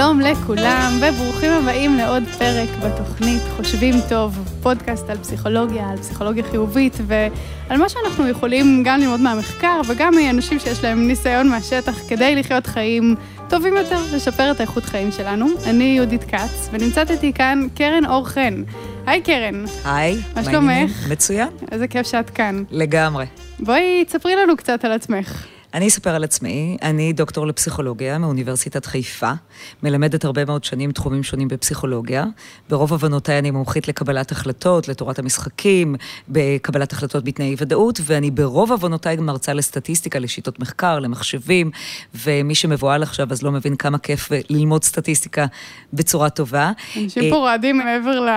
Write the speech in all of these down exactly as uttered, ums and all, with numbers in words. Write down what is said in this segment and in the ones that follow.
שלום לכולם, וברוכים הבאים לעוד פרק בתוכנית חושבים טוב, פודקאסט על פסיכולוגיה, על פסיכולוגיה חיובית, ועל מה שאנחנו יכולים גם ללמוד מהמחקר, וגם מאנשים שיש להם ניסיון מהשטח, כדי לחיות חיים טובים יותר, לשפר את האיכות חיים שלנו. אני יהודית קץ, ונמצאת איתי כאן קרן אור חן. היי קרן. היי. מה שלומך? מצוין. איזה כיף שאת כאן. לגמרי. בואי, תספרי לנו קצת על עצמך. אני אספר על עצמי, אני דוקטור לפסיכולוגיה מאוניברסיטת חיפה, מלמדת הרבה מאוד שנים תחומים שונים בפסיכולוגיה. ברוב הבנותיי אני מומחית לקבלת החלטות, לתורת המשחקים, בקבלת החלטות בתנאי ודאות, ואני ברוב הבנותיי מרצה לסטטיסטיקה, לשיטות מחקר, למחשבים, ומי שמבועל עכשיו אז לא מבין כמה כיף ללמוד סטטיסטיקה בצורה טובה. אנשים פה רועדים מעבר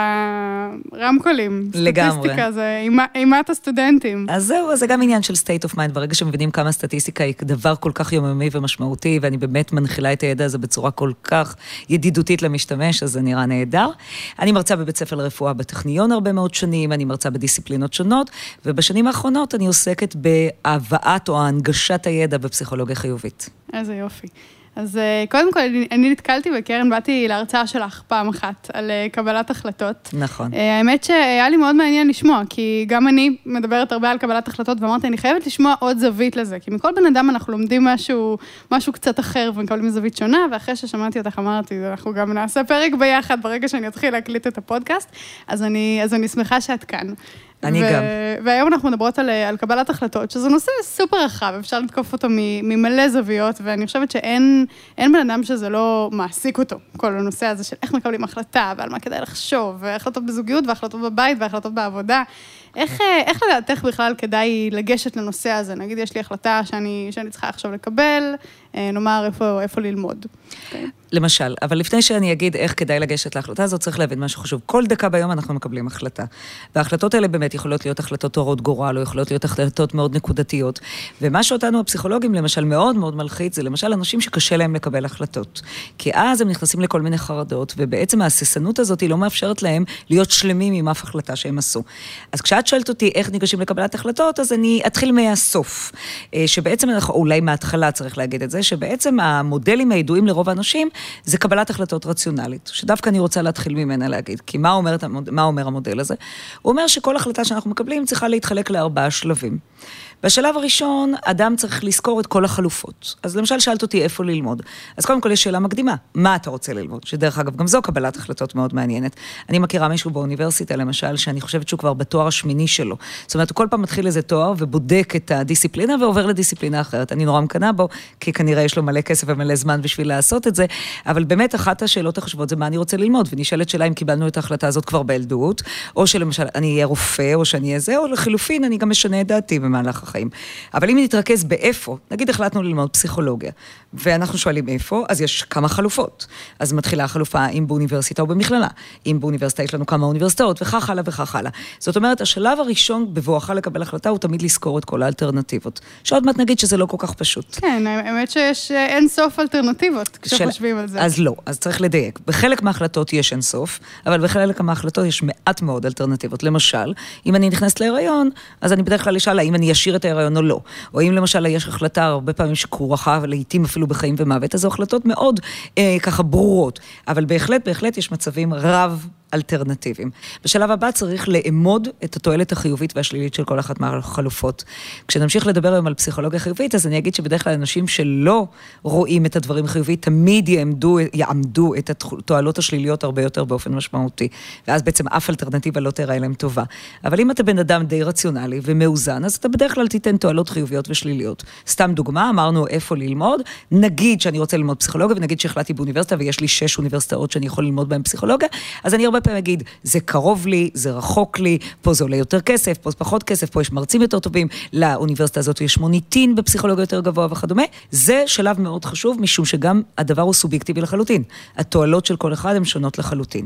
לרמקולים. לגמרי. סטטיסטיקה זה אימת הסטודנטים. אז זהו, זה גם עניין של state of mind, ברגע שמבינים כמה סטטיסטיקה היא דבר כל כך יוממי ומשמעותי, ואני באמת מנחילה את הידע הזה בצורה כל כך ידידותית למשתמש, אז זה נראה נהדר. אני מרצה בבית ספר לרפואה בטכניון הרבה מאוד שנים, אני מרצה בדיסציפלינות שונות, ובשנים האחרונות אני עוסקת בהבאת או ההנגשת הידע בפסיכולוגיה חיובית. איזה יופי. אז קודם כל, אני נתקלתי בקרן, באתי להרצאה שלך פעם אחת על קבלת החלטות. נכון. האמת שהיה לי מאוד מעניין לשמוע, כי גם אני מדברת הרבה על קבלת החלטות, ואמרתי, אני חייבת לשמוע עוד זווית לזה, כי מכל בן אדם אנחנו לומדים משהו, משהו קצת אחר, ומקבלים זווית שונה, ואחרי ששמעתי אותך אמרתי, אנחנו גם נעשה פרק ביחד, ברגע שאני אתחיל להקליט את הפודקאסט, אז אני, אז אני שמחה שאת כאן. אני ו- גם. והיום אנחנו מדברות על, על קבלת החלטות, שזה נושא סופר רחב, אפשר לתקוף אותו ממלא זוויות, ואני חושבת שאין אין בן אדם שזה לא מעסיק אותו, כל הנושא הזה של איך מקבלים החלטה, ועל מה כדאי לחשוב, והחלטות בזוגיות, והחלטות בבית, והחלטות בעבודה. איך, איך לדעתך בכלל כדאי לגשת לנושא הזה? נגיד, יש לי החלטה שאני, שאני צריכה עכשיו לקבל, נאמר איפה, איפה ללמוד. Okay. למשל, אבל לפני שאני אגיד איך כדאי לגשת להחלטה הזאת, צריך להבין משהו חשוב. כל דקה ביום אנחנו מקבלים החלטה. וההחלטות האלה באמת יכולות להיות החלטות הרות גורל, או יכולות להיות החלטות מאוד נקודתיות. ומה שאותנו הפסיכולוגים, למשל, מאוד מאוד מלחיץ, זה למשל אנשים שקשה להם לקבל החלטות. כי אז הם נכנסים לכל מיני חרדות, ובעצם ההססנות הזאת היא לא מאפשרת להם להיות שלמים עם אף החלטה שהם עשו. אז כשאת שואלת אותי איך ניגשים לקבלת החלטות, אז אני אתחיל מהסוף. שבעצם, אולי מההתחלה צריך להגיד את זה, שבעצם המודלים הידועים לרוב האנשים, זה קבלת החלטות רציונלית, שדווקא אני רוצה להתחיל ממנה להגיד, כי מה אומר, מה אומר המודל הזה? הוא אומר שכל החלטה שאנחנו מקבלים צריכה להתחלק לארבעה שלבים. בשלב הראשון, אדם צריך לזכור את כל החלופות. אז למשל, שאלת אותי איפה ללמוד. אז קודם כל יש שאלה מקדימה, מה אתה רוצה ללמוד? שדרך אגב, גם זו קבלת החלטות מאוד מעניינת. אני מכירה מישהו באוניברסיטה, למשל, שאני חושבת שהוא כבר בתואר השמיני שלו. זאת אומרת, הוא כל פעם מתחיל איזה תואר ובודק את הדיסציפלינה ועובר לדיסציפלינה אחרת. אני נורא מקנה בו, כי כנראה יש לו מלא כסף ומלא זמן בשביל לעשות את זה, אבל באמת אחת השאלות החשובות זה מה אני רוצה ללמוד, ונשאלת שאלה אם קיבלנו את ההחלטה הזאת כבר בילדות, או שלמשל אני אהיה רופא, או שאני אהיה זה, או לחילופין אני גם משנה את דעתי במהלך החיים. אבל אם נתרכז באיפה, נגיד החלטנו ללמוד פסיכולוגיה, ואנחנו שואלים איפה, אז יש כמה חלופות. אז מתחילה החלופה אם באוניברסיטה או במכללה. אם באוניברסיטה יש לנו כמה אוניברסיטאות, וכך הלאה וכך הלאה. זאת אומרת, השלב הראשון בבואך לקבל החלטה, הוא תמיד לזכור את כל האלטרנטיבות. שעוד מעט נגיד שזה לא כל כך פשוט. כן, האמת שיש אין סוף אלטרנטיבות, כשחושבים על זה. אז לא, אז צריך לדייק. בחלק מההחלטות יש אין סוף, אבל בחלק מההחלטות יש מעט מאוד אלטרנטיבות. למשל, אם אני נכנסת להיריון, אז אני בדרך כלל אשאל האם אני אשאיר את ההיריון או לא. או אם למשל יש החלטה הרבה פעמים שכרוכה, ולעיתים אפילו בחיים ומוות, אז זו החלטות מאוד אה, ככה ברורות. אבל בהחלט, בהחלט יש מצבים רב אלטרנטיביים. בשלב הבא צריך לאמוד את התועלת החיובית והשלילית של כל אחת מהחלופות. כשנמשיך לדבר היום על פסיכולוגיה חיובית, אז אני אגיד שבדרך כלל אנשים שלא רואים את הדברים חיובית, תמיד יעמדו, יעמדו את התועלות השליליות הרבה יותר באופן משמעותי. ואז בעצם אף אלטרנטיבה לא תראה להם טובה. אבל אם אתה בן אדם די רציונלי ומאוזן, אז אתה בדרך כלל תיתן תועלות חיוביות ושליליות. סתם דוגמה, אמרנו איפה ללמוד, נגיד שאני רוצה ללמוד פסיכולוגיה, ונגיד שהחלטתי באוניברסיטה ויש לי שש אוניברסיטאות שאני יכול ללמוד בהן פסיכולוגיה, אז אני הרבה פעמים אגיד, זה קרוב לי, זה רחוק לי, פה זה עולה יותר כסף, פה זה פחות כסף, פה יש מרצים יותר טובים, לאוניברסיטה הזאת יש מוניטין בפסיכולוגיה יותר גבוה וכדומה. זה שלב מאוד חשוב, משום שגם הדבר הוא סובייקטיבי לחלוטין. התועלות של כל אחד הן שונות לחלוטין.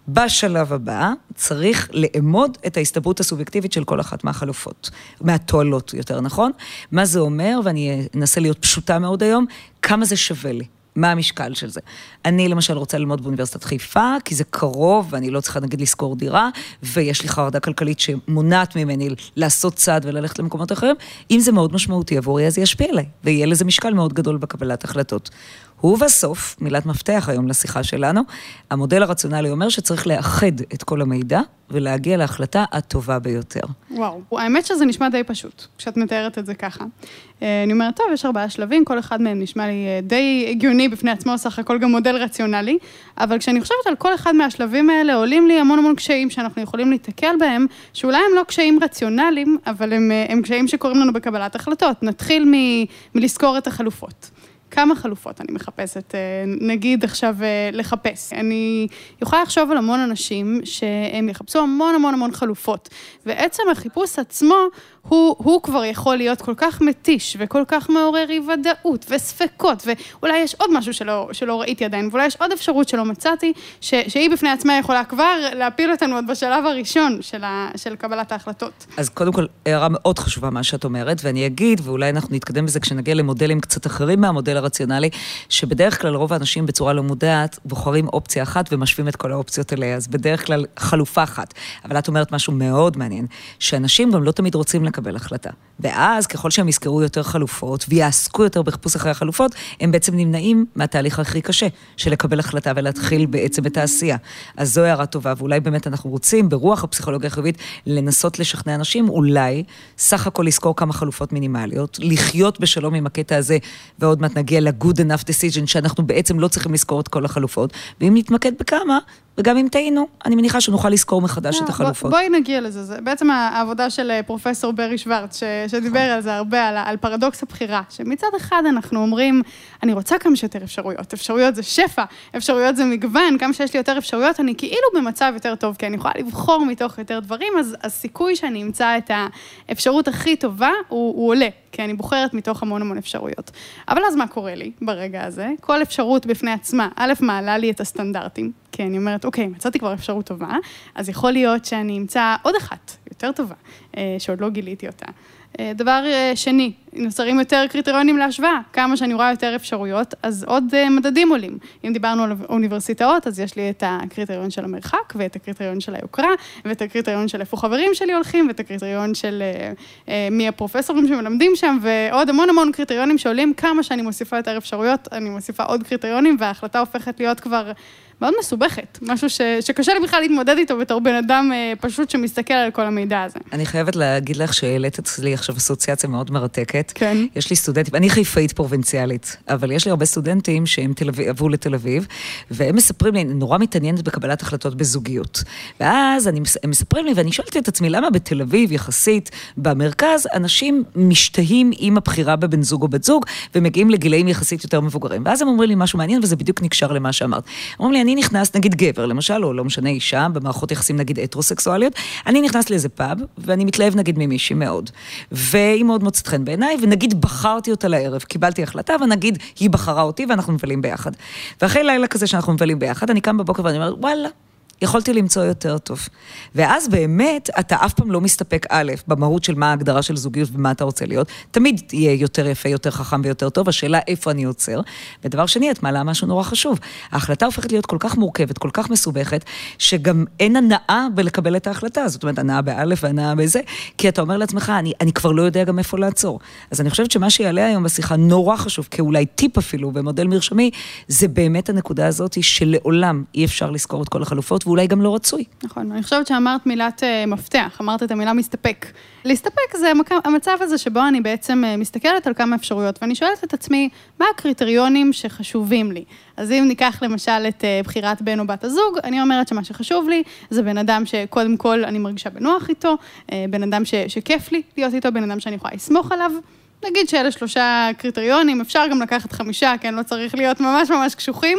בשלב הבא צריך לאמוד את ההסתברות הסובייקטיבית של כל אחת מהחלופות, מהתועלות יותר, נכון? מה זה אומר, ואני אנסה להיות פשוטה מאוד היום, כמה זה שווה לי. מה המשקל של זה? אני למשל רוצה ללמוד באוניברסיטת חיפה, כי זה קרוב, ואני לא צריכה נגיד לזכור דירה, ויש לי חרדה כלכלית שמונעת ממני לעשות צעד וללכת למקומות אחרים. אם זה מאוד משמעותי עבורי, אז ישפיע עליי, ויהיה לזה משקל מאוד גדול בקבלת החלטות. ובסוף, מילת מפתח היום לשיחה שלנו, המודל הרציונלי אומר שצריך לאחד את כל המידע, ולהגיע להחלטה הטובה ביותר. וואו, האמת שזה נשמע די פשוט, כשאת מתארת את זה ככה. אני אומרת, טוב, יש ארבעה שלבים, כל אחד מהם נשמע לי די הגיוני בפני עצמו, סך הכל גם מודל רציונלי, אבל כשאני חושבת על כל אחד מהשלבים האלה, עולים לי המון המון קשיים שאנחנו יכולים להתקל בהם, שאולי הם לא קשיים רציונליים, אבל הם, הם קשיים שקוראים לנו בקבלת החלטות. נתחיל מ, מלזכור את החלופות. כמה חלופות אני מחפשת, נגיד עכשיו לחפש. אני יכולה לחשוב על המון אנשים שהם יחפשו המון המון המון חלופות, ועצם החיפוש עצמו הוא, הוא כבר יכול להיות כל כך מתיש וכל כך מעורר אי ודאות וספקות, ואולי יש עוד משהו שלא, שלא ראיתי עדיין, ואולי יש עוד אפשרות שלא מצאתי, ש, שהיא בפני עצמה יכולה כבר להפיל אותנו עוד בשלב הראשון של, ה, של קבלת ההחלטות. אז קודם כל, הערה מאוד חשובה מה שאת אומרת, ואני אגיד, ואולי אנחנו נתקדם בזה כשנגיע למודלים קצת אחרים מהמודל הרציונלי, שבדרך כלל רוב האנשים בצורה לא מודעת בוחרים אופציה אחת ומשווים את כל האופציות אליה, אז בדרך כלל חלופה אחת. אבל את אומרת משהו מאוד מעניין, שאנשים גם לא תמיד רוצים לקבל החלטה. ואז ככל שהם יזכרו יותר חלופות ויעסקו יותר בחיפוש אחרי החלופות, הם בעצם נמנעים מהתהליך הכי קשה של לקבל החלטה ולהתחיל בעצם את העשייה. אז זו הערה טובה, ואולי באמת אנחנו רוצים ברוח הפסיכולוגיה החיובית לנסות לשכנע אנשים, אולי סך הכל לזכור כמה חלופות מינימליות, לחיות בשלום עם הקטע הזה, ועוד מעט נגיע ל-good enough decision, שאנחנו בעצם לא צריכים לזכור את כל החלופות, ואם נתמקד בכמה, וגם אם טעינו, אני מניחה שנוכל לזכור מחדש את החלופות. בואי נגיע לזה, זה בעצם העבודה של פרופסור ברי שוורץ, שדיבר על זה הרבה, על פרדוקס הבחירה, שמצד אחד אנחנו אומרים, אני רוצה כמה שיותר אפשרויות, אפשרויות זה שפע, אפשרויות זה מגוון, כמה שיש לי יותר אפשרויות, אני כאילו במצב יותר טוב, כי אני יכולה לבחור מתוך יותר דברים, אז הסיכוי שאני אמצא את האפשרות הכי טובה, הוא, הוא עולה, כי אני בוחרת מתוך המון המון אפשרויות. אבל אז מה קורה לי ברגע הזה? כל אפשרות בפני עצמה, א', מעלה לי את הסטנדרטים, כי אני אומרת, אוקיי, מצאתי כבר אפשרות טובה, אז יכול להיות שאני אמצא עוד אחת יותר טובה, שעוד לא גיליתי אותה. דבר שני, נוצרים יותר קריטריונים להשוואה, כמה שאני רואה יותר אפשרויות, אז עוד מדדים עולים. אם דיברנו על אוניברסיטאות, אז יש לי את הקריטריון של המרחק, ואת הקריטריון של היוקרה, ואת הקריטריון של איפה חברים שלי הולכים, ואת הקריטריון של מי הפרופסורים שמלמדים שם, ועוד המון המון קריטריונים שעולים, כמה שאני מוסיפה יותר אפשרויות, אני מוסיפה עוד קריטריונים, וההחלטה הופכת להיות כבר מאוד מסובכת, משהו ש, שקשה לי בכלל להתמודד איתו בתור בן אדם פשוט שמסתכל על כל המידע הזה. אני חייבת להגיד לך שהעלית אצלי עכשיו אסוציאציה מאוד מרתקת. כן. יש לי סטודנטים, אני חיפאית פרובינציאלית, אבל יש לי הרבה סטודנטים שהם תל אביב, עברו לתל אביב, והם מספרים לי, אני נורא מתעניינת בקבלת החלטות בזוגיות. ואז אני, הם מספרים לי, ואני שואלת את עצמי, למה בתל אביב יחסית במרכז, אנשים משתהים עם הבחירה בבן זוג או בת זוג, ומגיעים לגילאים יחסית יותר מבוגרים. ואז הם אומרים לי משהו מעניין, וזה בדיוק נקשר למה שאמרת. אומרים לי, אני נכנס, נגיד גבר, למשל, או לא משנה אישה, במערכות יחסים, נגיד הטרוסקסואליות, אני נכנס לאיזה פאב, ואני מתלהב, נגיד, ממישהי מאוד. והיא מאוד מוצאת חן בעיניי, ונגיד בחרתי אותה לערב, קיבלתי החלטה, ונגיד היא בחרה אותי, ואנחנו מבלים ביחד. ואחרי לילה כזה שאנחנו מבלים ביחד, אני קם בבוקר ואני אומר, וואלה, יכולתי למצוא יותר טוב. ואז באמת, אתה אף פעם לא מסתפק א', במהות של מה ההגדרה של זוגיות ומה אתה רוצה להיות. תמיד יהיה יותר יפה, יותר חכם ויותר טוב. השאלה איפה אני יוצר. ודבר שני, את מעלה משהו נורא חשוב. ההחלטה הופכת להיות כל כך מורכבת, כל כך מסובכת, שגם אין הנאה בלקבל את ההחלטה. זאת אומרת, הנאה באלף והנאה בזה, כי אתה אומר לעצמך, אני, אני כבר לא יודע גם איפה לעצור. אז אני חושבת שמה שיעלה היום בשיחה נורא חשוב, כאולי טיפ אפילו במודל מרשמי, זה באמת הנקודה הזאת שלעולם אי אפשר לזכור את כל החלופות, ואולי גם לא רצוי. נכון, אני חושבת שאמרת מילת מפתח, אמרת את המילה מסתפק. להסתפק זה המצב הזה שבו אני בעצם מסתכלת על כמה אפשרויות, ואני שואלת את עצמי, מה הקריטריונים שחשובים לי? אז אם ניקח למשל את בחירת בן או בת הזוג, אני אומרת שמה שחשוב לי, זה בן אדם שקודם כל אני מרגישה בנוח איתו, בן אדם ש, שכיף לי להיות איתו, בן אדם שאני יכולה לסמוך עליו, נגיד שאלה שלושה קריטריונים, אפשר גם לקחת חמישה, כן, לא צריך להיות ממש ממש קשוחים,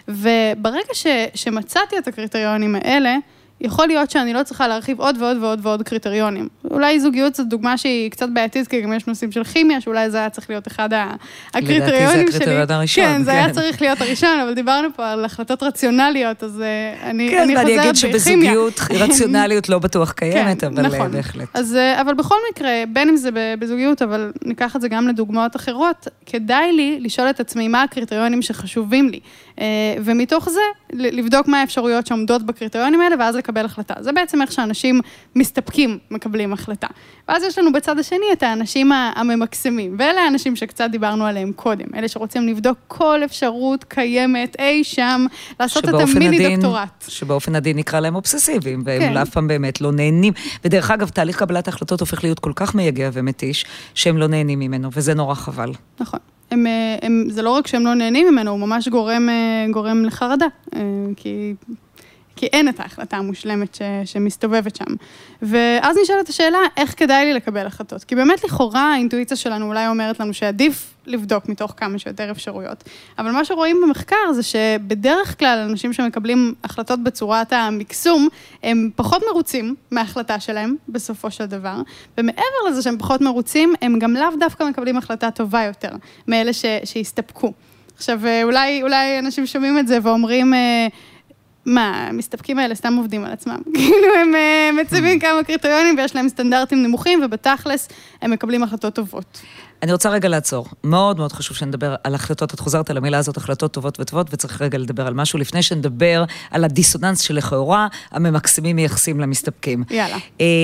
וברגע ש, שמצאתי את הקריטריונים האלה, יכול להיות שאני לא צריכה להרחיב עוד ועוד ועוד ועוד קריטריונים. אולי זוגיות זו דוגמה שהיא קצת בעייתית, כי גם יש נושאים של כימיה, שאולי זה היה צריך להיות אחד הקריטריונים שלי. לדעתי זה הקריטריון הראשון. כן, זה היה צריך להיות הראשון, אבל דיברנו פה על החלטות רציונליות, אז אני חוזרת בכימיה. כן, ואני אגיד שבזוגיות רציונליות לא בטוח קיימת, אבל בהחלט. אבל בכל מקרה, בין אם זה בזוגיות, אבל ניקח את זה גם לדוגמאות אחרות, כדאי לי לשאול את עצמי מה הקריטריונים שחשובים לי, ומתוך זה לבדוק מה האפשרויות שעומדות בקריטריונים האלה, ואז לקבל לקבל החלטה. זה בעצם איך שאנשים מסתפקים, מקבלים החלטה. ואז יש לנו בצד השני את האנשים הממקסמים, ואלה האנשים שקצת דיברנו עליהם קודם, אלה שרוצים לבדוק כל אפשרות קיימת אי שם, לעשות את המיני דוקטורט. שבאופן הדין נקרא להם אובססיביים, והם אף פעם באמת לא נהנים. ודרך אגב, תהליך קבלת ההחלטות הופך להיות כל כך מייגע ומתיש, שהם לא נהנים ממנו, וזה נורא חבל. נכון. הם, הם, זה לא רק שהם לא נהנים ממנו, הוא ממש גורם, גורם לחרדה, כי, כי אין את ההחלטה המושלמת ש, שמסתובבת שם. ואז נשאלת השאלה, איך כדאי לי לקבל החלטות? כי באמת לכאורה האינטואיציה שלנו אולי אומרת לנו שעדיף לבדוק מתוך כמה שיותר אפשרויות. אבל מה שרואים במחקר זה שבדרך כלל אנשים שמקבלים החלטות בצורת המקסום, הם פחות מרוצים מההחלטה שלהם בסופו של דבר, ומעבר לזה שהם פחות מרוצים, הם גם לאו דווקא מקבלים החלטה טובה יותר, מאלה ש, שהסתפקו. עכשיו, אולי, אולי אנשים שומעים את זה ואומרים, מה, המסתפקים האלה סתם עובדים על עצמם. כאילו הם מציבים כמה קריטריונים ויש להם סטנדרטים נמוכים, ובתכלס הם מקבלים החלטות טובות. אני רוצה רגע לעצור. מאוד מאוד חשוב שנדבר על החלטות, את חוזרת על המילה הזאת, החלטות טובות וטובות, וצריך רגע לדבר על משהו, לפני שנדבר על הדיסוננס שלכאורה, הממקסמים מייחסים למסתפקים. יאללה.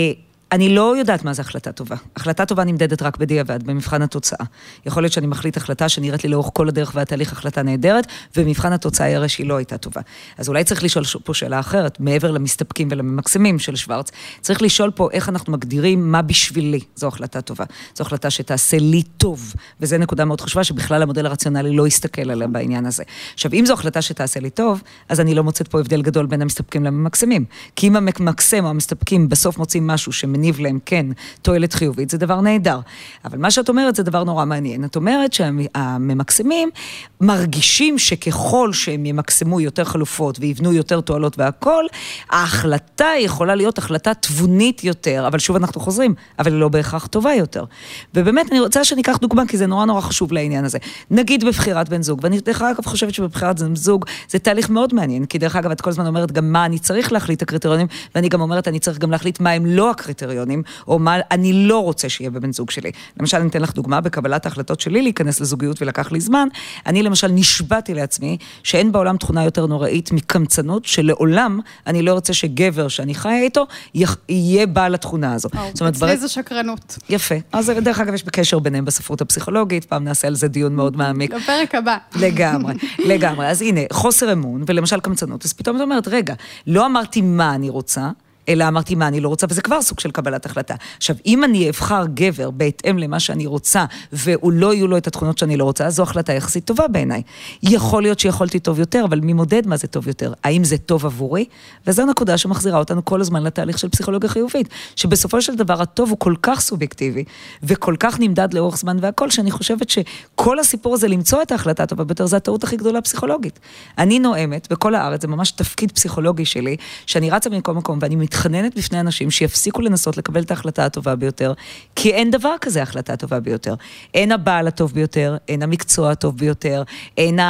אני לא יודעת מה זה החלטה טובה. החלטה טובה נמדדת רק בדיעבד, במבחן התוצאה. יכול להיות שאני מחליט החלטה שנראית לי לאורך כל הדרך והתהליך החלטה נהדרת, ומבחן התוצאה יראה שהיא לא הייתה טובה. אז אולי צריך לשאול פה שאלה אחרת, מעבר למסתפקים ולממקסמים של שוורץ, צריך לשאול פה איך אנחנו מגדירים מה בשבילי זו החלטה טובה. זו החלטה שתעשה לי טוב, וזו נקודה מאוד חשובה שבכלל המודל הרציונלי לא יסתכל עליה בעניין הזה. עכשיו, אם זו החלטה שתעשה לי טוב, אז אני לא מוצאת פה הבדל גדול בין המסתפקים לממקסמים. כי אם הממקסם או המסתפקים בסוף מוצאים משהו שמניב להם כן תועלת חיובית, זה דבר נהדר. אבל מה שאת אומרת זה דבר נורא מעניין. את אומרת שהממקסמים מרגישים שככל שהם ימקסמו יותר חלופות ויבנו יותר תועלות והכל, ההחלטה יכולה להיות החלטה תבונית יותר, אבל שוב אנחנו חוזרים, אבל היא לא בהכרח טובה יותר. ובאמת אני רוצה שניקח דוגמה, כי זה נורא נורא חשוב לעניין הזה. נגיד בבחירת בן זוג, ואני דרך אגב חושבת שבבחירת בן זוג זה תהליך מאוד מעניין, כי דרך אגב את כל הזמן אומרת גם מה אני צריך להחליט הקריטריונים, ואני גם אומרת אני צריך גם להחליט מה הם לא הקריטריונים, או מה אני לא רוצה שיהיה בבן זוג שלי. למשל, אני אתן לך דוגמה, בקבלת ההחלטות שלי להיכנס לזוגיות ולקח לי זמן, אני למשל נשבעתי לעצמי שאין בעולם תכונה יותר נוראית מקמצנות, שלעולם אני לא רוצה שגבר שאני חיה איתו, יהיה בעל התכונה הזו. אצלי זה שקרנות. יפה. אז דרך אגב יש בקשר ביניהם בספרות הפסיכולוגית, פעם נעשה על זה דיון מאוד מעמיק. לפרק הבא. לגמרי, לגמרי. אז הנה, חוסר אמון, ולמשל קמצנות, אז פתאום את אומרת, רגע, לא אמרתי מה אני רוצה, אלא אמרתי מה אני לא רוצה, וזה כבר סוג של קבלת החלטה. עכשיו, אם אני אבחר גבר בהתאם למה שאני רוצה, והוא לא יהיו לו את התכונות שאני לא רוצה, זו החלטה יחסית טובה בעיניי. יכול להיות שיכולתי טוב יותר, אבל מי מודד מה זה טוב יותר? האם זה טוב עבורי? וזו נקודה שמחזירה אותנו כל הזמן לתהליך של פסיכולוגיה חיובית, שבסופו של דבר הטוב הוא כל כך סובייקטיבי, וכל כך נמדד לאורך זמן והכל, שאני חושבת שכל הסיפור הזה למצוא את ההחלטה הטובה ביותר, זה הטעות הכי גדולה פסיכולוגית. אני נואמת בכל הארץ, זה ממש תפקיד פסיכולוגי שלי, שאני רצה במקום מקום, ואני מתחננת בפני אנשים שיפסיקו לנסות לקבל את ההחלטה הטובה ביותר, כי אין דבר כזה החלטה הטובה ביותר. אין הבעל הטוב ביותר, אין המקצוע הטוב ביותר, אין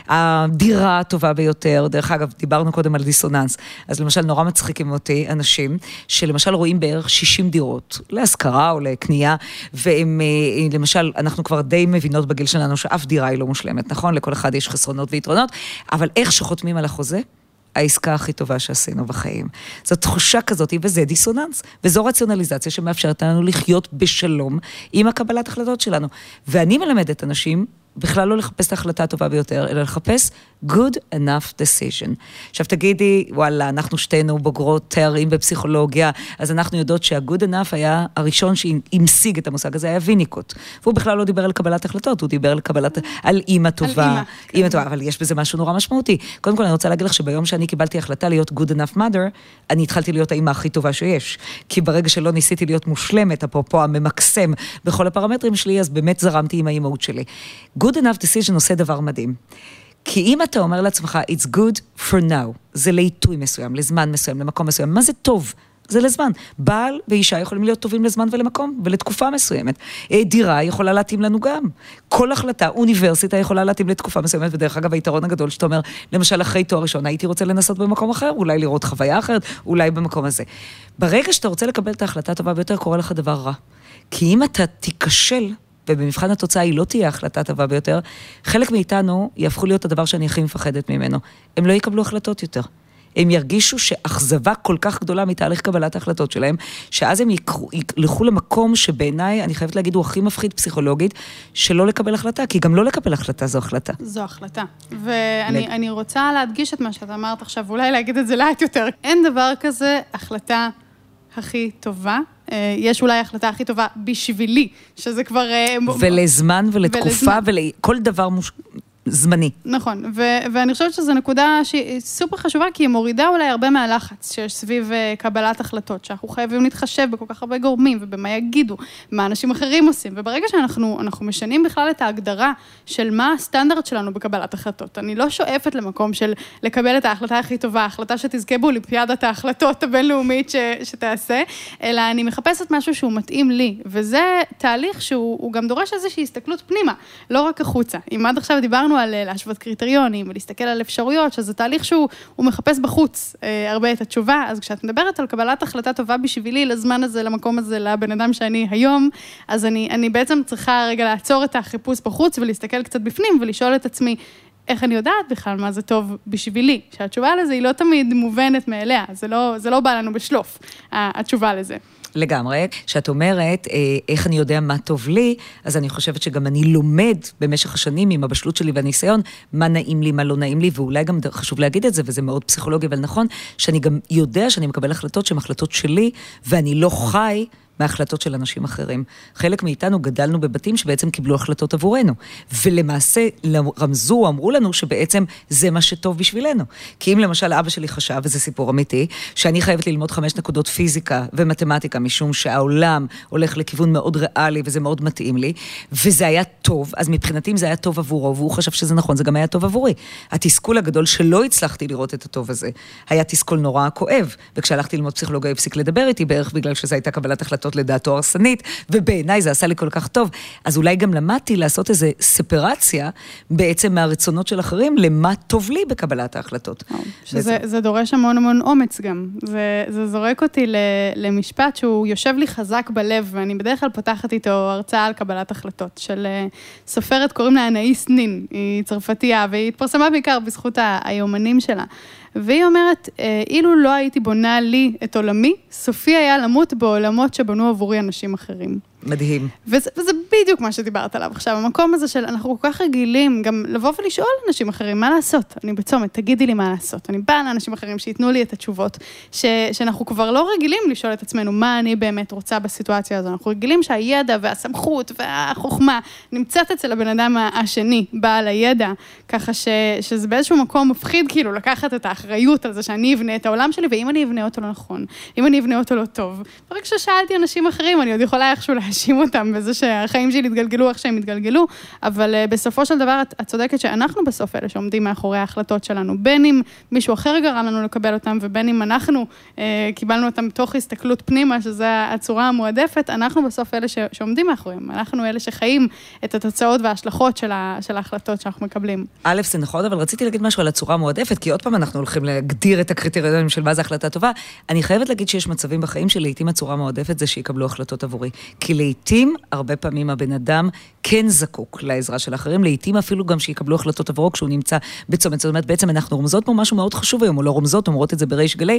הדירה הטובה ביותר. דרך אגב, דיברנו קודם על דיסוננס. אז למשל, נורא מצחיקים אותי אנשים, שלמשל רואים בערך שישים דירות, להשכרה או לקנייה, והם, למשל, אנחנו כבר די מבינות בגיל שלנו שאף דירה היא לא מושלמת, נכון? לכל אחד יש חסרונות ויתרונות, אבל איך שחותמים על החוזה? העסקה הכי טובה שעשינו בחיים. זו תחושה כזאת, וזה דיסוננס, וזו רציונליזציה שמאפשרת לנו לחיות בשלום עם הקבלת החלטות שלנו. ואני מלמדת אנשים, בכלל לא לחפש את ההחלטה הטובה ביותר, אלא לחפש good enough decision. עכשיו תגידי, וואלה, אנחנו שתינו בוגרות תארים בפסיכולוגיה, אז אנחנו יודעות שה-good enough היה הראשון שהמשיג את המושג הזה, היה ויניקוט. והוא בכלל לא דיבר על קבלת החלטות, הוא דיבר על קבלת, על אימא טובה. על אימא, אימא טובה, אבל יש בזה משהו נורא משמעותי. קודם כל אני רוצה להגיד לך שביום שאני קיבלתי החלטה להיות good enough mother, אני התחלתי להיות האימא הכי טובה שיש. כי ברגע שלא ניסיתי להיות מושלמת, אפרופו הממקסם בכל הפרמטרים שלי, אז באמת זרמתי עם האימהות שלי. good enough decision עושה דבר מדהים. כי אם אתה אומר לעצמך, it's good for now, זה לעיתוי מסוים, לזמן מסוים, למקום מסוים, מה זה טוב? זה לזמן. בעל ואישה יכולים להיות טובים לזמן ולמקום, ולתקופה מסוימת. דירה יכולה להתאים לנו גם. כל החלטה, אוניברסיטה יכולה להתאים לתקופה מסוימת, ודרך אגב, היתרון הגדול שאתה אומר, למשל אחרי תואר ראשון, הייתי רוצה לנסות במקום אחר, אולי לראות חוויה אחרת, אולי במקום הזה. ברגע שאתה רוצה לקבל את ההחלטה הטובה ביותר, קורה לך דבר רע. כי אם אתה תיכשל, ובמבחן התוצאה היא לא תהיה החלטה טובה ביותר, חלק מאיתנו יהפכו להיות הדבר שאני הכי מפחדת ממנו. הם לא יקבלו החלטות יותר. הם ירגישו שאכזבה כל כך גדולה מתהליך קבלת ההחלטות שלהם, שאז הם ילכו למקום שבעיניי, אני חייבת להגיד, הוא הכי מפחיד פסיכולוגית, שלא לקבל החלטה, כי גם לא לקבל החלטה זו החלטה. זו החלטה. ואני אני רוצה להדגיש את מה שאתה אמרת עכשיו, ואולי להגיד את זה לאט יותר. אין דבר כזה החלטה הכי טובה. יש אולי החלטה הכי טובה בשבילי, שזה כבר... ולזמן ולתקופה ולכל דבר מוש... זמני. נכון, ו- ואני חושבת שזו נקודה שהיא סופר חשובה, כי היא מורידה אולי הרבה מהלחץ שיש סביב קבלת החלטות, שאנחנו חייבים להתחשב בכל כך הרבה גורמים, ובמה יגידו, מה אנשים אחרים עושים, וברגע שאנחנו אנחנו משנים בכלל את ההגדרה של מה הסטנדרט שלנו בקבלת החלטות, אני לא שואפת למקום של לקבל את ההחלטה הכי טובה, ההחלטה שתזכה באולימפיאדת ההחלטות הבינלאומית ש- שתעשה, אלא אני מחפשת משהו שהוא מתאים לי, וזה תהליך שהוא גם דורש איזושהי הסתכלות פנימה, לא רק החוצה. אם עד עכשיו דיברנו על להשוות קריטריונים ולהסתכל על אפשרויות, שזה תהליך שהוא מחפש בחוץ אה, הרבה את התשובה, אז כשאת מדברת על קבלת החלטה טובה בשבילי, לזמן הזה, למקום הזה, לבן אדם שאני היום, אז אני, אני בעצם צריכה רגע לעצור את החיפוש בחוץ ולהסתכל קצת בפנים ולשאול את עצמי, איך אני יודעת בכלל מה זה טוב בשבילי? שהתשובה לזה היא לא תמיד מובנת מאליה, זה לא, זה לא בא לנו בשלוף, התשובה לזה. לגמרי, שאת אומרת, איך אני יודע מה טוב לי, אז אני חושבת שגם אני לומד במשך השנים עם הבשלות שלי והניסיון, מה נעים לי, מה לא נעים לי, ואולי גם חשוב להגיד את זה, וזה מאוד פסיכולוגי, אבל נכון, שאני גם יודע שאני מקבל החלטות שהן החלטות שלי, ואני לא חי מההחלטות של אנשים אחרים. חלק מאיתנו גדלנו בבתים שבעצם קיבלו החלטות עבורנו, ולמעשה רמזו, אמרו לנו שבעצם זה מה שטוב בשבילנו. כי אם למשל אבא שלי חשב, וזה סיפור אמיתי, שאני חייבת ללמוד חמש נקודות פיזיקה ומתמטיקה, משום שהעולם הולך לכיוון מאוד ריאלי, וזה מאוד מתאים לי, וזה היה טוב, אז מבחינתי אם זה היה טוב עבורו, והוא חשב שזה נכון, זה גם היה טוב עבורי. התסכול הגדול שלא הצלחתי לראות את הטוב הזה, היה תסכול נורא כואב, וכשהלכתי ללמוד פסיכולוגיה, הפסיק לדבר איתי בערך בגלל שזה הייתה קבלת החלטות לדעתו הרסנית, ובעיניי זה עשה לי כל כך טוב. אז אולי גם למדתי לעשות איזו ספרציה בעצם מהרצונות של אחרים, למה טוב לי בקבלת ההחלטות. שזה, זה דורש המון המון אומץ גם. זה, זה זורק אותי למשפט שהוא יושב לי חזק בלב, ואני בדרך כלל פותחת איתו הרצאה על קבלת החלטות, של סופרת, קוראים לה אנאיס נין, היא צרפתייה, והיא התפרסמה בעיקר בזכות היומנים שלה. והיא אומרת, אילו לא הייתי בונה לי את עולמי, סופי היה למות בעולמות שבנו עבורי אנשים אחרים. מדהים. וזה, וזה בדיוק מה שדיברת עליו עכשיו, המקום הזה של אנחנו כל כך רגילים, גם לבוא ולשאול אנשים אחרים, מה לעשות? אני בצומת, תגידי לי מה לעשות. אני באה לאנשים אחרים שיתנו לי את התשובות, ש, שאנחנו כבר לא רגילים לשאול את עצמנו, מה אני באמת רוצה בסיטואציה הזו. אנחנו רגילים שהידע והסמכות והחוכמה נמצאת אצל הבן אדם השני, בעל הידע, ככה ש, שזה באיזשהו מקום מפחיד, כאילו, לקחת את האחריות על זה שאני אבנה את העולם שלי, ואם אני אבנה אותו לא נכון, אם אני אבנה אותו לא טוב. רק ששאלתי אנשים אחרים, אני עוד יכולה איכשהו להאשים אותם בזה שהחיים שלי התגלגלו איך שהם התגלגלו, אבל בסופו של דבר את, את צודקת שאנחנו בסוף אלה שעומדים מאחורי ההחלטות שלנו, בין אם מישהו אחר גרם לנו לקבל אותם, ובין אם אנחנו אה, קיבלנו אותם תוך הסתכלות פנימה, שזה הצורה המועדפת, אנחנו בסוף אלה ש, שעומדים מאחוריהם, אנחנו אלה שחיים את התוצאות וההשלכות של, ה, של ההחלטות שאנחנו מקבלים. א', זה נכון, אבל רציתי להגיד משהו על הצורה המועדפת, כי עוד פעם אנחנו הולכים להגדיר את הקריטריונים של מה זה החלטה טובה. אני חייבת להגיד שיש מצבים בחיים שלעיתים הצורה המועדפת זה שיקבלו החלטות עבורי. כי לעיתים, הרבה פעמים הבן אדם כן זקוק לעזרה של אחרים, לעיתים אפילו גם שיקבלו החלטות עבורו כשהוא נמצא בצומת. זאת אומרת, בעצם אנחנו רומזות פה משהו מאוד חשוב היום, או לא רומזות, אומרות את זה בריש גלי,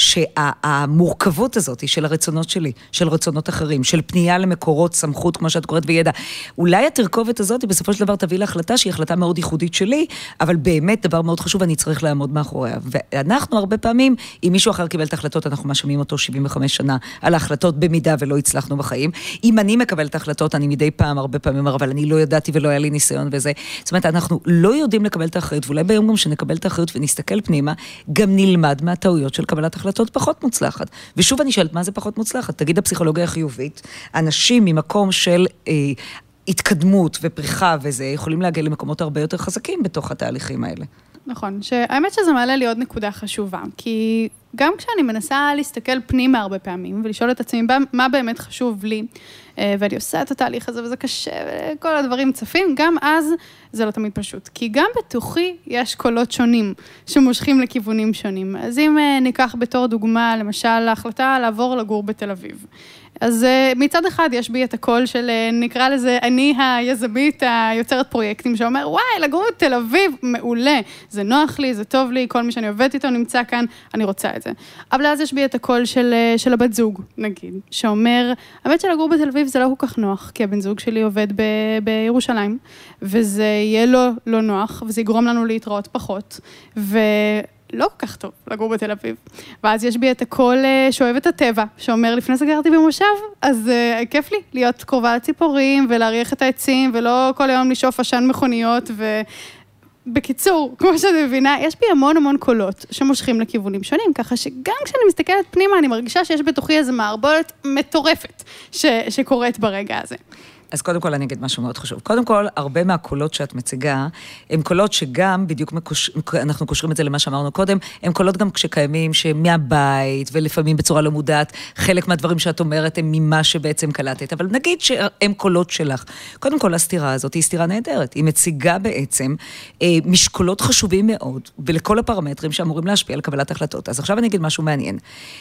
שהמורכבות הזאת של הרצונות שלי, של רצונות אחרים, של פנייה למקורות, סמכות, כמו שאת קוראת וידע. אולי התרכובת הזאת בסופו של דבר תביא להחלטה שהיא החלטה מאוד ייחודית שלי, אבל באמת דבר מאוד חשוב, אני צריך לעמוד מאחוריה. ואנחנו הרבה פעמים, אם מישהו אחר קיבל את ההחלטות, אנחנו מאשימים אותו שבעים וחמש שנה על ההחלטות במידה ולא הצלחנו בחיים. אם אני מקבל את ההחלטות, אני מדי פעם, הרבה פעמים אומר, אבל אני לא ידעתי ולא היה לי ניסיון וזה. זאת אומרת, אנחנו לא יודעים לקבל את האחריות, ואולי ביום גם שנקבל את האחריות ונסתכל פנימה, גם נלמד מהטעויות של קבלת החלטות פחות מוצלחת. ושוב אני שואלת, מה זה פחות מוצלחת? תגיד הפסיכולוגיה החיובית, אנשים ממקום של אה, התקדמות ופריחה וזה, יכולים להגיע למקומות הרבה יותר חזקים בתוך התהליכים האלה. נכון, שהאמת שזה מעלה לי עוד נקודה חשובה, כי גם כשאני מנסה להסתכל פנימה הרבה פעמים, ולשאול את עצמי מה באמת חשוב לי, ואני עושה את התהליך הזה, וזה קשה, וכל הדברים צפים, גם אז זה לא תמיד פשוט. כי גם בתוכי יש קולות שונים, שמושכים לכיוונים שונים. אז אם ניקח בתור דוגמה, למשל, ההחלטה לעבור לגור בתל אביב. אז מצד אחד יש בי את הקול של, נקרא לזה, אני היזמית היוצרת פרויקטים, שאומר, וואי, לגור בתל אביב, מעולה, זה נוח לי, זה טוב לי, כל מי שאני עובדת איתו נמצא כאן, אני רוצה את זה. אבל אז יש בי את הקול של, של הבת זוג, נגיד, שאומר, האמת שלגור בתל אביב זה לא כל כך נוח, כי הבן זוג שלי עובד ב, בירושלים, וזה יהיה לו לא נוח, וזה יגרום לנו להתראות פחות, ו... לא כל כך טוב לגור בתל אביב. ואז יש בי את הכל שאוהב את הטבע, שאומר, לפני סגרתי במושב, אז uh, כיף לי להיות קרובה לציפורים, ולהריח את העצים, ולא כל היום לשאוף עשן מכוניות, ובקיצור, כמו שאת מבינה, יש בי המון המון קולות, שמושכים לכיוונים שונים, ככה שגם כשאני מסתכלת פנימה, אני מרגישה שיש בתוכי איזו מערבולת מטורפת, ש- שקורית ברגע הזה. אז קודם כל אני אגיד משהו מאוד חשוב. קודם כל, הרבה מהקולות שאת מציגה, הם קולות שגם, בדיוק מקוש... אנחנו קושרים את זה למה שאמרנו קודם, הם קולות גם כשקיימים שמהבית, ולפעמים בצורה לא מודעת, חלק מהדברים שאת אומרת הם ממה שבעצם קלטת, אבל נגיד שהם קולות שלך. קודם כל, הסתירה הזאת היא סתירה נהדרת. היא מציגה בעצם אה, משקולות חשובים מאוד, ולכל הפרמטרים שאמורים להשפיע על קבלת החלטות. אז עכשיו אני אגיד משהו מעניין.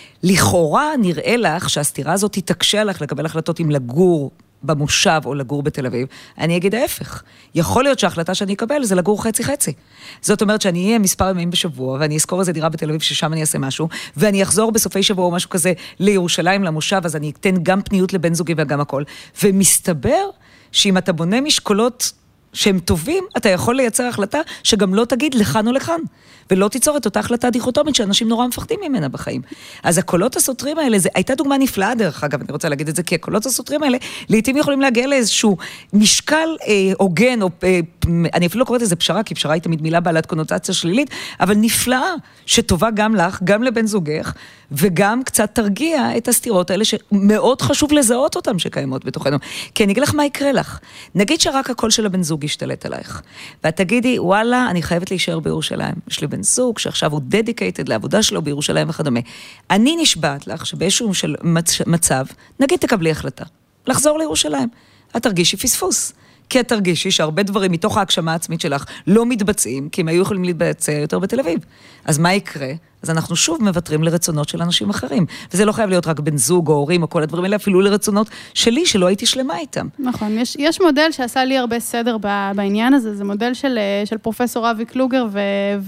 לכאורה נראה לך שהסתירה הזאת תתקשה לך לקבל החלטות עם לגור במושב או לגור בתל אביב, אני אגיד ההפך. יכול להיות שההחלטה שאני אקבל זה לגור חצי-חצי. זאת אומרת שאני אהיה מספר ימים בשבוע, ואני אזכור איזה דירה בתל אביב ששם אני אעשה משהו, ואני אחזור בסופי שבוע או משהו כזה לירושלים, למושב, אז אני אתן גם פניות לבן זוגי וגם הכל. ומסתבר שאם אתה בונה משקולות שהם טובים, אתה יכול לייצר החלטה שגם לא תגיד לכאן או לכאן, ולא תיצור את אותה החלטה דיכוטומית שאנשים נורא מפחדים ממנה בחיים. אז הקולות הסותרים האלה, זה הייתה דוגמה נפלאה דרך אגב, אני רוצה להגיד את זה, כי הקולות הסותרים האלה, לעתים יכולים להגיע לאיזשהו משקל אה, הוגן, או, אה, אני אפילו לא קוראת איזה פשרה, כי פשרה היא תמיד מילה בעלת קונוטציה שלילית, אבל נפלאה, שטובה גם לך, גם לבן זוגך, וגם קצת תרגיע את הסתירות האלה, שמאוד חשוב לזהות אותם שקיימות בתוכנו. כי אני אגיד לך מה יקרה לך. נגיד שרק הקול של הבן זוג ישתלט עלייך, ואת תגידי, וואלה, אני חייבת להישאר בירושלים. יש לי בן זוג שעכשיו הוא dedicated לעבודה שלו בירושלים וכדומה. אני נשבעת לך שבאיזשהו של מצב, נגיד תקבלי החלטה, לחזור לירושלים. את תרגישי פספוס. כי את תרגישי שהרבה דברים מתוך ההגשמה העצמית שלך לא מתבצעים, כי הם היו יכולים להתבצע יותר בתל אביב. אז מה יקרה? אז אנחנו שוב מוותרים לרצונות של אנשים אחרים. וזה לא חייב להיות רק בן זוג או הורים או כל הדברים האלה, אפילו לרצונות שלי, שלא הייתי שלמה איתם. נכון, יש, יש מודל שעשה לי הרבה סדר בעניין הזה, זה מודל של, של פרופסור אבי קלוגר ו,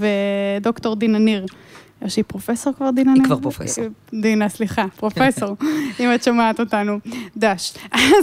ודוקטור דינה ניר. יש לי פרופסור כבר, דינה? היא כבר פרופסור. דינה, סליחה, פרופסור, אם את שומעת אותנו, דש. אז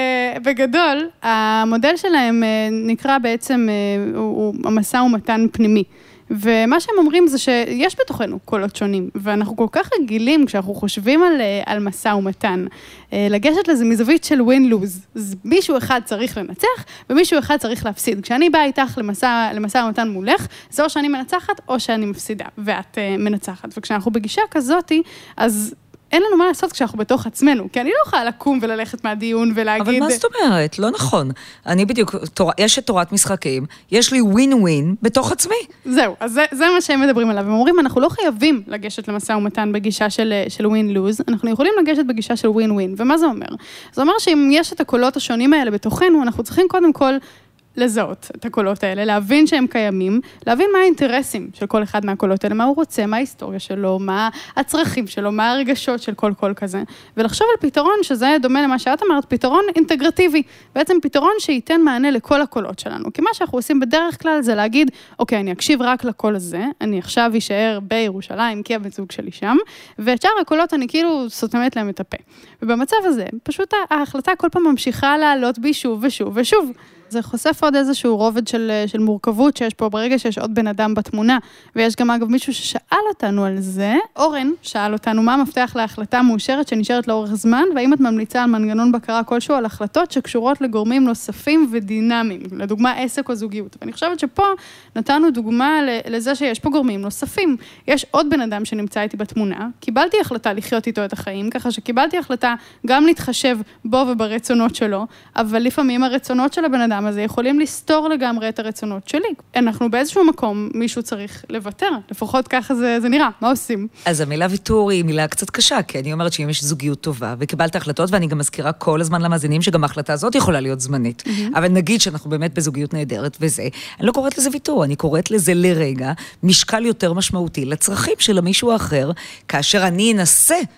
בגדול, המודל שלהם נקרא בעצם, הוא המסע ומתן פנימי. ומה שהם אומרים זה שיש בתוכנו קולות שונים, ואנחנו כל כך רגילים כשאנחנו חושבים על, על מסע ומתן, לגשת לזה מזווית של win-lose. מישהו אחד צריך לנצח, ומישהו אחד צריך להפסיד. כשאני באה איתך למסע, למסע ומתן מולך, זה או שאני מנצחת או שאני מפסידה, ואת מנצחת. וכשאנחנו בגישה כזאת, אז אין לנו מה לעשות כשאנחנו בתוך עצמנו, כי אני לא יכולה לקום וללכת מהדיון ולהגיד... אבל מה זאת אומרת? לא נכון. אני בדיוק, תור... יש את תורת משחקים, יש לי ווין ווין בתוך עצמי. זהו, אז זה, זה מה שהם מדברים עליו. הם אומרים, אנחנו לא חייבים לגשת למשא ומתן בגישה של, של ווין-לוז, אנחנו יכולים לגשת בגישה של ווין-ווין. ומה זה אומר? זה אומר שאם יש את הקולות השונים האלה בתוכנו, אנחנו צריכים קודם כל לזהות את הקולות האלה, להבין שהם קיימים, להבין מה האינטרסים של כל אחד מהקולות האלה, מה הוא רוצה, מה ההיסטוריה שלו, מה הצרכים שלו, מה הרגשות של כל קול כזה, ולחשוב על פתרון שזה דומה למה שאת אמרת, פתרון אינטגרטיבי, בעצם פתרון שייתן מענה לכל הקולות שלנו, כי מה שאנחנו עושים בדרך כלל זה להגיד, אוקיי, אני אקשיב רק לקול הזה, אני עכשיו אשאר בירושלים, כי הבן זוג שלי שם, ואת שאר הקולות אני כאילו סותמת להם את הפה. ובמצב הזה, פשוט ההחלטה כל פעם ממשיכה לעלות בי שוב ושוב ושוב. זה חושף עוד איזשהו רובד של, של מורכבות שיש פה ברגע שיש עוד בן אדם בתמונה, ויש גם אגב מישהו ששאל אותנו על זה, אורן שאל אותנו מה מפתח להחלטה מאושרת שנשארת לאורך זמן, והאם את ממליצה על מנגנון בקרה כלשהו על החלטות שקשורות לגורמים נוספים ודינמיים, לדוגמה עסק או זוגיות. ואני חושבת שפה נתנו דוגמה לזה שיש פה גורמים נוספים. יש עוד בן אדם שנמצא איתי בתמונה, קיבלתי החלטה לחיות איתו את החיים, ככה שקיבלתי החלטה גם להתחשב בו וברצונות שלו, אבל לפעמים הרצונות של הבן אדם הזה יכולים לסתור לגמרי את הרצונות שלי. אנחנו באיזשהו מקום, מישהו צריך לוותר, לפחות ככה זה, זה נראה, מה עושים? אז המילה ויתור היא מילה קצת קשה, כי אני אומרת שאם יש זוגיות טובה, וקיבלת החלטות, ואני גם מזכירה כל הזמן למאזינים, שגם ההחלטה הזאת יכולה להיות זמנית. Mm-hmm. אבל נגיד שאנחנו באמת בזוגיות נהדרת וזה, אני לא קוראת לזה ויתור, אני קוראת לזה לרגע, משקל יותר משמעותי, לצרכים של מישהו אחר, כאשר אני אנסה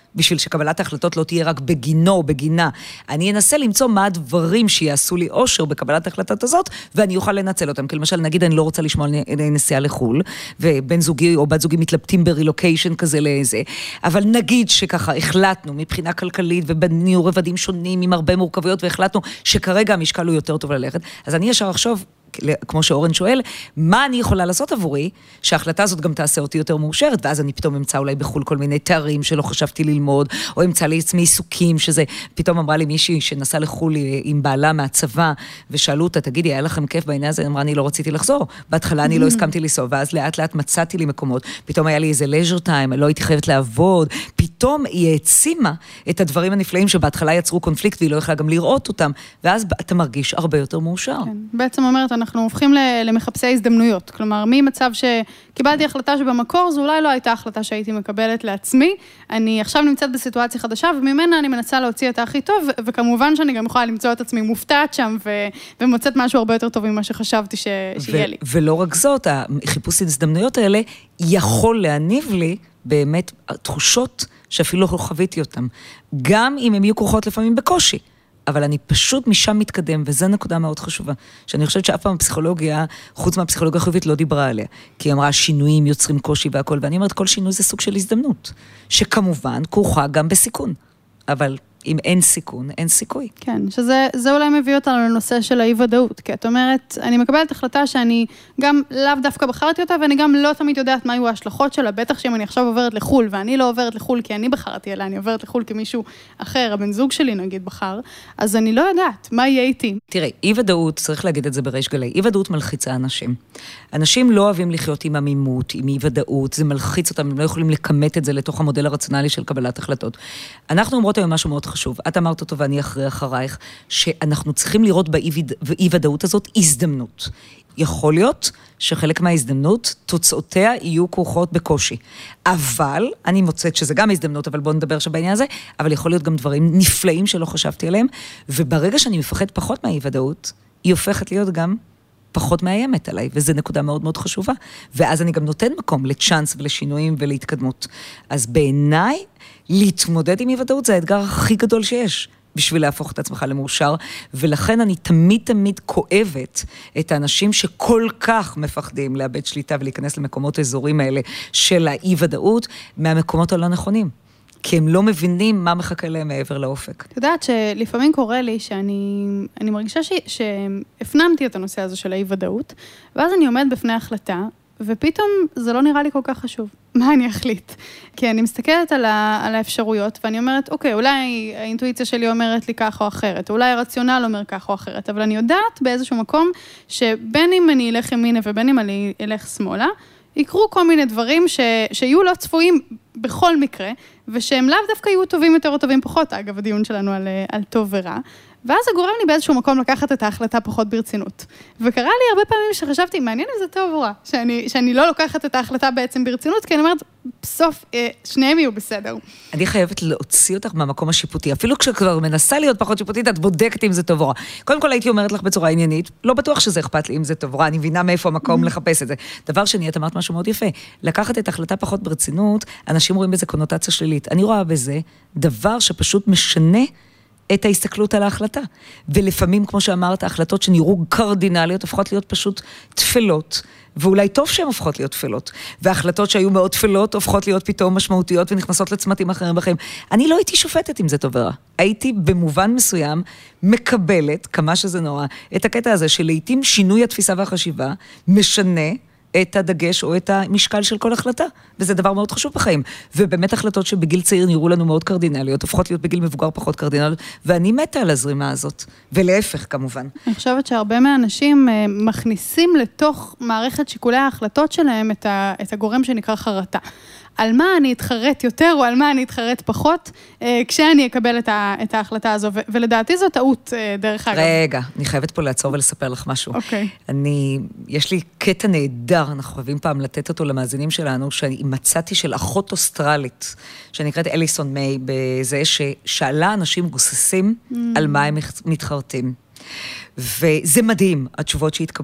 בשביל שקבלת ההחלטות לא תהיה רק בגינו או בגינה. אני אנסה למצוא מה הדברים שיעשו לי אושר בקבלת ההחלטות הזאת, ואני אוכל לנצל אותם. כי למשל, נגיד, אני לא רוצה לשמוע נסיעה לחול, ובן זוגי או בת זוגי מתלבטים ברילוקיישן כזה לאיזה, אבל נגיד שככה החלטנו מבחינה כלכלית, ובנינו רבדים שונים עם הרבה מורכבויות, והחלטנו שכרגע המשקל הוא יותר טוב ללכת, אז אני ישר אחשוב, כמו שאורן שואל, מה אני יכולה לעשות עבורי, שההחלטה הזאת גם תעשה אותי יותר מאושרת, ואז אני פתאום אמצא אולי בחול כל מיני תארים שלא חשבתי ללמוד, או אמצא לעצמי עיסוקים, שזה, פתאום אמרה לי מישהי שנסע לחול עם בעלה מהצבא, ושאלו אותה, תגידי, היה לכם כיף בעניין הזה? אמרה, אני לא רציתי לחזור. בהתחלה אני לא הסכמתי לנסוע, ואז לאט לאט מצאתי לי מקומות, פתאום היה לי איזה leisure time, לא הייתי חייבת לעבוד, פתאום היא העצימה את הדברים הנפלאים שבהתחלה יצרו קונפליקט, והיא לא יכלה גם לראות אותם, ואז אתה מרגיש הרבה יותר מאושר. כן. בעצם אומרת, אנחנו הופכים למחפשי הזדמנויות. כלומר, ממצב שקיבלתי החלטה שבמקור, זו אולי לא הייתה החלטה שהייתי מקבלת לעצמי. אני עכשיו נמצאת בסיטואציה חדשה, וממנה אני מנסה להוציא את הכי טוב, וכמובן שאני גם יכולה למצוא את עצמי מופתעת שם, ומוצאת משהו הרבה יותר טוב ממה שחשבתי שיהיה לי. ולא רק זאת, החיפוש ההזדמנויות האלה יכול להניב לי באמת תחושות שאפילו לא חוויתי אותן. גם אם הן יהיו כרוכות לפעמים בקושי. אבל אני פשוט משם מתקדם, וזו נקודה מאוד חשובה, שאני חושבת שאף פעם הפסיכולוגיה, חוץ מהפסיכולוגיה החיובית, לא דיברה עליה, כי היא אמרה, שינויים יוצרים קושי והכל, ואני אומרת, כל שינוי זה סוג של הזדמנות, שכמובן כרוכה גם בסיכון, אבל אם אין סיכון, אין סיכוי. כן, שזה זה אולי מביא אותנו לנושא של האי-ודאות, כי את אומרת, אני מקבלת החלטה שאני גם לאו דווקא בחרתי אותה, ואני גם לא תמיד יודעת מה היו ההשלכות שלה, בטח שאם אני עכשיו עוברת לחול, ואני לא עוברת לחול כי אני בחרתי, אלא אני עוברת לחול כי מישהו אחר, הבן זוג שלי נגיד בחר, אז אני לא יודעת מה יהיה איתי. תראה, אי-ודאות, צריך להגיד את זה בריש גלי, אי-ודאות מלחיצה אנשים. אנשים לא אוהבים לחיות עם עמימות, עם אי-ודאות, זה מלחיץ אותם, הם לא יכולים לקמת את זה לתוך המודל הרציונלי של קבלת החלטות. אנחנו אומרות היום משהו מאוד חשוב. את אמרת אותו ואני אחרי אחרייך, שאנחנו צריכים לראות באי-ודאות הזאת הזדמנות. יכול להיות שחלק מההזדמנות, תוצאותיה יהיו כרוכות בקושי. אבל, אני מוצאת שזה גם הזדמנות, אבל בואו נדבר שבעניין הזה, אבל יכול להיות גם דברים נפלאים שלא חשבתי עליהם, וברגע שאני מפחד פחות מהאי-ודאות, היא הופכת להיות גם פחות מאיימת עליי, וזו נקודה מאוד מאוד חשובה. ואז אני גם נותן מקום לצ'אנס ולשינויים ולהתקדמות. אז בעיניי, להתמודד עם אי-ודאות זה האתגר הכי גדול שיש, בשביל להפוך את עצמך למאושר, ולכן אני תמיד תמיד כואבת את האנשים שכל כך מפחדים לאבד שליטה ולהיכנס למקומות האזורים האלה של האי-ודאות, מהמקומות הלא נכונים. כי הם לא מבינים מה מחכה להם מעבר לאופק. את יודעת שלפעמים קורה לי שאני אני מרגישה ש, שהפנמתי את הנושא הזה של האי-ודאות, ואז אני עומד בפני החלטה, ופתאום זה לא נראה לי כל כך חשוב. מה אני אחליט? כי אני מסתכלת על, ה, על האפשרויות, ואני אומרת, אוקיי, אולי האינטואיציה שלי אומרת לי כך או אחרת, אולי הרציונל אומר כך או אחרת, אבל אני יודעת באיזשהו מקום, שבין אם אני אלך ימינה ובין אם אני אלך שמאלה, יקרו כל מיני דברים ש, שיהיו לא צפויים בכל מקרה, ושהם לאו דווקא יהיו טובים יותר או טובים פחות, אגב, הדיון שלנו על, על טוב ורע, ואז זה גורם לי באיזשהו מקום לקחת את ההחלטה פחות ברצינות. וקרה לי הרבה פעמים שחשבתי, מעניין אם זה טוב או רע, שאני, שאני לא לוקחת את ההחלטה בעצם ברצינות, כי אני אומרת, בסוף, שניהם יהיו בסדר. אני חייבת להוציא אותך מהמקום השיפוטי, אפילו כשכבר מנסה להיות פחות שיפוטית, את בודקת אם זה טוב או רע. קודם כל הייתי אומרת לך בצורה עניינית, לא בטוח שזה אכפת לי אם זה טוב או רע, אני מבינה מאיפה המקום לחפש את זה. דבר שני, את אמרת משהו מאוד יפה, לקחת את ההחלטה פחות ברצינות, אנשים רואים בזה קונוטציה שלילית. אני רואה בזה דבר שפשוט משנה את ההסתכלות על ההחלטה. ולפעמים, כמו שאמרת, ההחלטות שנראו קרדינליות, הופכות להיות פשוט תפלות, ואולי טוב שהן הופכות להיות תפלות. וההחלטות שהיו מאוד תפלות, הופכות להיות פתאום משמעותיות, ונכנסות לצמתים אחרים בחיים. אני לא הייתי שופטת אם זה טוב ורע. הייתי במובן מסוים, מקבלת, כמה שזה נורא, את הקטע הזה, שלעיתים שינוי התפיסה והחשיבה, משנה את הדגש או את המשקל של כל החלטה. וזה דבר מאוד חשוב בחיים. ובאמת החלטות שבגיל צעיר נראו לנו מאוד קרדינליות, הופכות להיות בגיל מבוגר פחות קרדינליות, ואני מתה על הזרימה הזאת. ולהפך, כמובן. אני חושבת שהרבה מהאנשים מכניסים לתוך מערכת שיקולי ההחלטות שלהם את, ה, את הגורם שנקרא חרטה. על מה אני אתחרט יותר, או על מה אני אתחרט פחות, כשאני אקבל את, ה, את ההחלטה הזו. ו- ולדעתי זו טעות, דרך אגב. רגע, אני חייבת פה לעצור ולספר לך משהו. אוקיי. אני, יש לי קטע נהדר, אנחנו חייבים פעם לתת אותו למאזינים שלנו, שאני מצאתי של אחות אוסטרלית, שנקראת אליסון מיי, בזה ששאלה אנשים גוססים mm. על מה הם מתחרטים. וזה מדהים, התשובות שהתקבלו.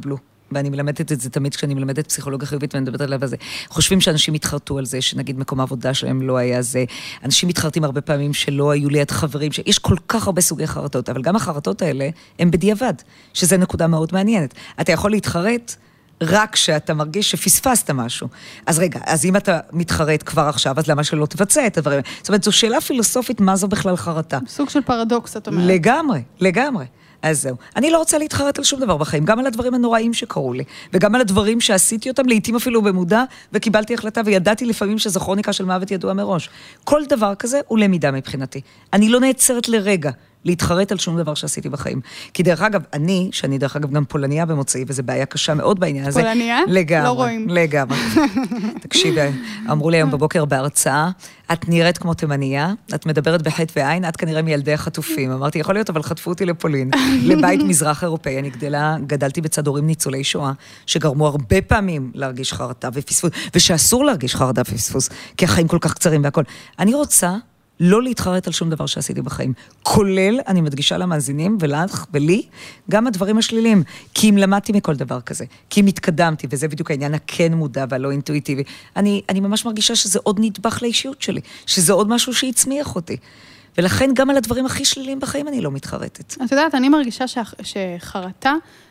ואני מלמדת את זה תמיד כשאני מלמדת פסיכולוגיה חיובית ואני מדברת עליו הזה, חושבים שאנשים התחרטו על זה, שנגיד מקום העבודה שלהם לא היה זה, אנשים מתחרטים הרבה פעמים שלא היו ליד חברים, יש כל כך הרבה סוגי חרטות, אבל גם החרטות האלה הם בדיעבד, שזה נקודה מאוד מעניינת. אתה יכול להתחרט רק כשאתה מרגיש שפספסת משהו. אז רגע, אז אם אתה מתחרט כבר עכשיו, אז למה שלא תבצע את הדברים? זאת אומרת, זו שאלה פילוסופית, מה זו בכלל חרטה? סוג של פרדוקס, את אומרת. לגמרי, לגמרי. אז זהו. אני לא רוצה להתחרט על שום דבר בחיים, גם על הדברים הנוראים שקרו לי, וגם על הדברים שעשיתי אותם, לעתים אפילו במודע, וקיבלתי החלטה, וידעתי לפעמים שזו כרוניקה של מוות ידוע מראש. כל דבר כזה הוא למידה מבחינתי. אני לא נעצרת לרגע להתחרט על שום דבר שעשיתי בחיים. כי דרך אגב, אני, שאני דרך אגב גם פולניה במוצאי, וזו בעיה קשה מאוד בעניין הזה. פולניה? לגמרי, לא רואים. לגמרי. תקשיבי, אמרו לי היום בבוקר בהרצאה, את נראית כמו תימניה, את מדברת בחטא ועין, את כנראה מילדי החטופים. אמרתי, יכול להיות, אבל חטפו אותי לפולין, לבית מזרח אירופאי. אני גדלה, גדלתי בצד הורים ניצולי שואה, שגרמו הרבה פעמים להרגיש חרטה ופספוס, ושאסור להרגיש חרטה ופספוס, כי החיים כל כך קצרים והכל. אני רוצה לא להתחרט על שום דבר שעשיתי בחיים. כולל, אני מדגישה למאזינים ולך ולי, גם הדברים השליליים. כי אם למדתי מכל דבר כזה, כי אם התקדמתי, וזה בדיוק העניין הכן מודע והלא אינטואיטיבי, אני, אני ממש מרגישה שזה עוד נדבך לאישיות שלי, שזה עוד משהו שיצמיח אותי. ולכן גם על הדברים הכי שליליים בחיים אני לא מתחרטת. את יודעת, אני מרגישה ש... שחרטה,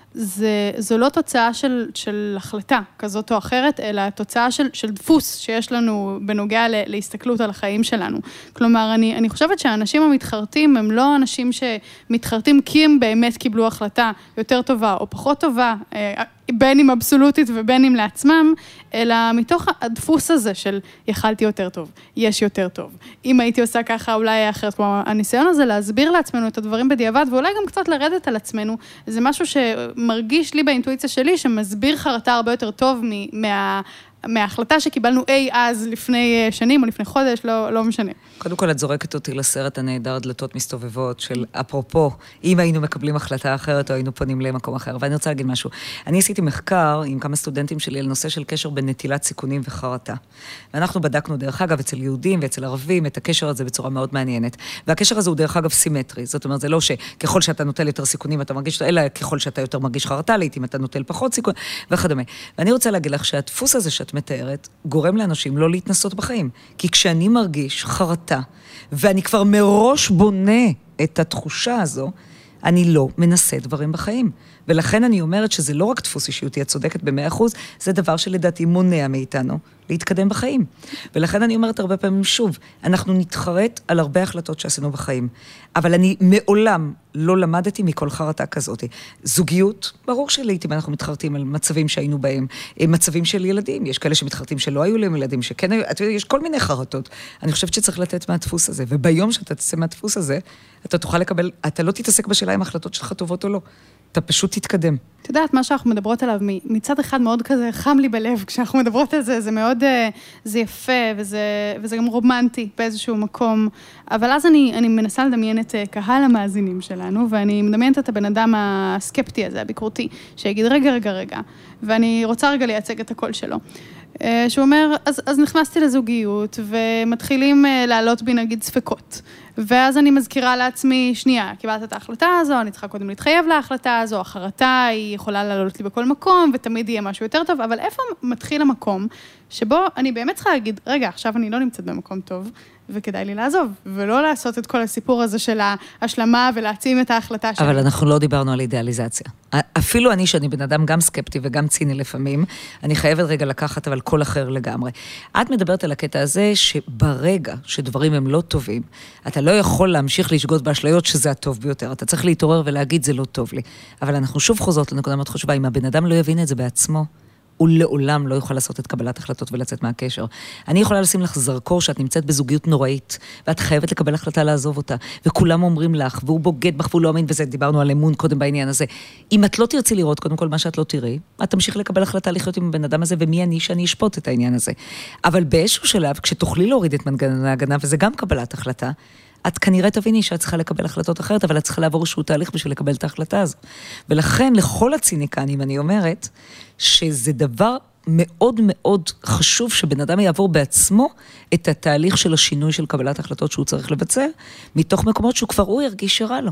זה, זו לא תוצאה של, של החלטה כזאת או אחרת, אלא תוצאה של, של דפוס שיש לנו בנוגע ל, להסתכלות על החיים שלנו. כלומר, אני, אני חושבת שהאנשים המתחרטים הם לא אנשים שמתחרטים כי הם באמת קיבלו החלטה יותר טובה או פחות טובה, בין אם אבסולוטית ובין אם לעצמם, אלא מתוך הדפוס הזה של יכלתי יותר טוב, יש יותר טוב. אם הייתי עושה ככה, אולי היה אחרת. כלומר, הניסיון הזה להסביר לעצמנו את הדברים בדיעבד, ואולי גם קצת לרדת על עצמנו, זה משהו שמרגיש לי באינטואיציה שלי, שמסביר חרטה הרבה יותר טוב מה... מההחלטה שקיבלנו אי אז לפני שנים או לפני חודש, לא, לא משנה. קודם כל, את זורקת אותי לסרט הנהדר, דלתות מסתובבות, של אפרופו, אם היינו מקבלים החלטה אחרת, או היינו פונים למקום אחר. ואני רוצה להגיד משהו. אני עשיתי מחקר עם כמה סטודנטים שלי על נושא של קשר בין נטילת סיכונים וחרטה. ואנחנו בדקנו דרך אגב אצל יהודים ואצל ערבים את הקשר הזה בצורה מאוד מעניינת. והקשר הזה הוא דרך אגב סימטרי. זאת אומרת, זה לא שככל שאתה נוטל יותר סיכונים, אתה מרגיש, אלא ככל שאתה יותר מרגיש חרטה, לעתים אתה נוטל פחות סיכון, וכדומה. ואני רוצה להגיד לך שהדפוס הזה שאת מתארת, גורם לאנשים לא להתנסות בחיים. כי כשאני מרגיש חרטה, ואני כבר מראש בונה את התחושה הזו, אני לא מנסה דברים בחיים. ולכן אני אומרת שזה לא רק דפוס אישיותי, את צודקת במאה אחוז, זה דבר שלדעתי מונע מאיתנו להתקדם בחיים. ולכן אני אומרת הרבה פעמים שוב, אנחנו נתחרט על הרבה החלטות שעשינו בחיים. אבל אני מעולם לא למדתי מכל חרטה כזאת. זוגיות, ברור שלעיתים אנחנו מתחרטים על מצבים שהיינו בהם, מצבים של ילדים. יש כאלה שמתחרטים שלא היו להם ילדים, שכן היו, יש כל מיני חרטות. אני חושבת שצריך לתת מהדפוס הזה, וביום שאתה תצא מהדפוס הזה, אתה תוכל לקבל, אתה לא תתעסק בשאלה אם החלטות שלך טובות או לא. אתה פשוט תתקדם. את יודעת, מה שאנחנו מדברות עליו, מצד אחד מאוד כזה חם לי בלב, כשאנחנו מדברות על זה, זה מאוד, זה יפה, וזה, וזה גם רומנטי באיזשהו מקום, אבל אז אני, אני מנסה לדמיין את קהל המאזינים שלנו, ואני מדמיינת את הבן אדם הסקפטי הזה, הביקורתי, שיגיד רגע, רגע, רגע, ואני רוצה רגע לייצג את הקול שלו. שהוא אומר, אז, אז נכנסתי לזוגיות, ומתחילים לעלות בי נגיד ספקות. ואז אני מזכירה לעצמי, שנייה, קיבלת את ההחלטה הזו, אני צריכה קודם להתחייב להחלטה הזו, החרטה היא יכולה לעלות לי בכל מקום, ותמיד יהיה משהו יותר טוב, אבל איפה מתחיל המקום שבו אני באמת צריכה להגיד, רגע, עכשיו אני לא נמצאת במקום טוב, וכדאי לי לעזוב, ולא לעשות את כל הסיפור הזה של ההשלמה ולהעצים את ההחלטה שלי. אבל אנחנו לא דיברנו על אידיאליזציה. אפילו אני, שאני בן אדם גם סקפטי וגם ציני לפעמים, אני חייבת רגע לקחת, אבל כל אחר לגמרי. את מדברת על הקטע הזה שברגע שדברים הם לא טובים, אתה לא יכול להמשיך לשגות באשליות שזה הטוב ביותר. אתה צריך להתעורר ולהגיד זה לא טוב לי. אבל אנחנו שוב חוזרות לנקודה מאוד חשובה, אם הבן אדם לא יבין את זה בעצמו, הוא לעולם לא יוכל לעשות את קבלת החלטות ולצאת מהקשר. אני יכולה לשים לך זרקור שאת נמצאת בזוגיות נוראית, ואת חייבת לקבל החלטה לעזוב אותה, וכולם אומרים לך, והוא בוגד בך, והוא לא אמין, וזה דיברנו על אמון קודם בעניין הזה. אם את לא תרצי לראות, קודם כל מה שאת לא תראי, את תמשיך לקבל החלטה לחיות עם הבן אדם הזה, ומי אני שאני אשפוט את העניין הזה. אבל באיזשהו שלב, כשתוכלי להוריד את מנגנון ההגנה, וזה גם קבלת החלטה, את כנראה תביני שאת צריכה לקבל החלטות אחרת, אבל את צריכה לעבור איזשהו תהליך בשביל לקבל את ההחלטה הזו. ולכן, לכל הציניקנים, אני אומרת, שזה דבר מאוד מאוד חשוב שבן אדם יעבור בעצמו את התהליך של השינוי של קבלת החלטות שהוא צריך לבצע, מתוך מקומות שהוא כבר הוא ירגיש שרע לו.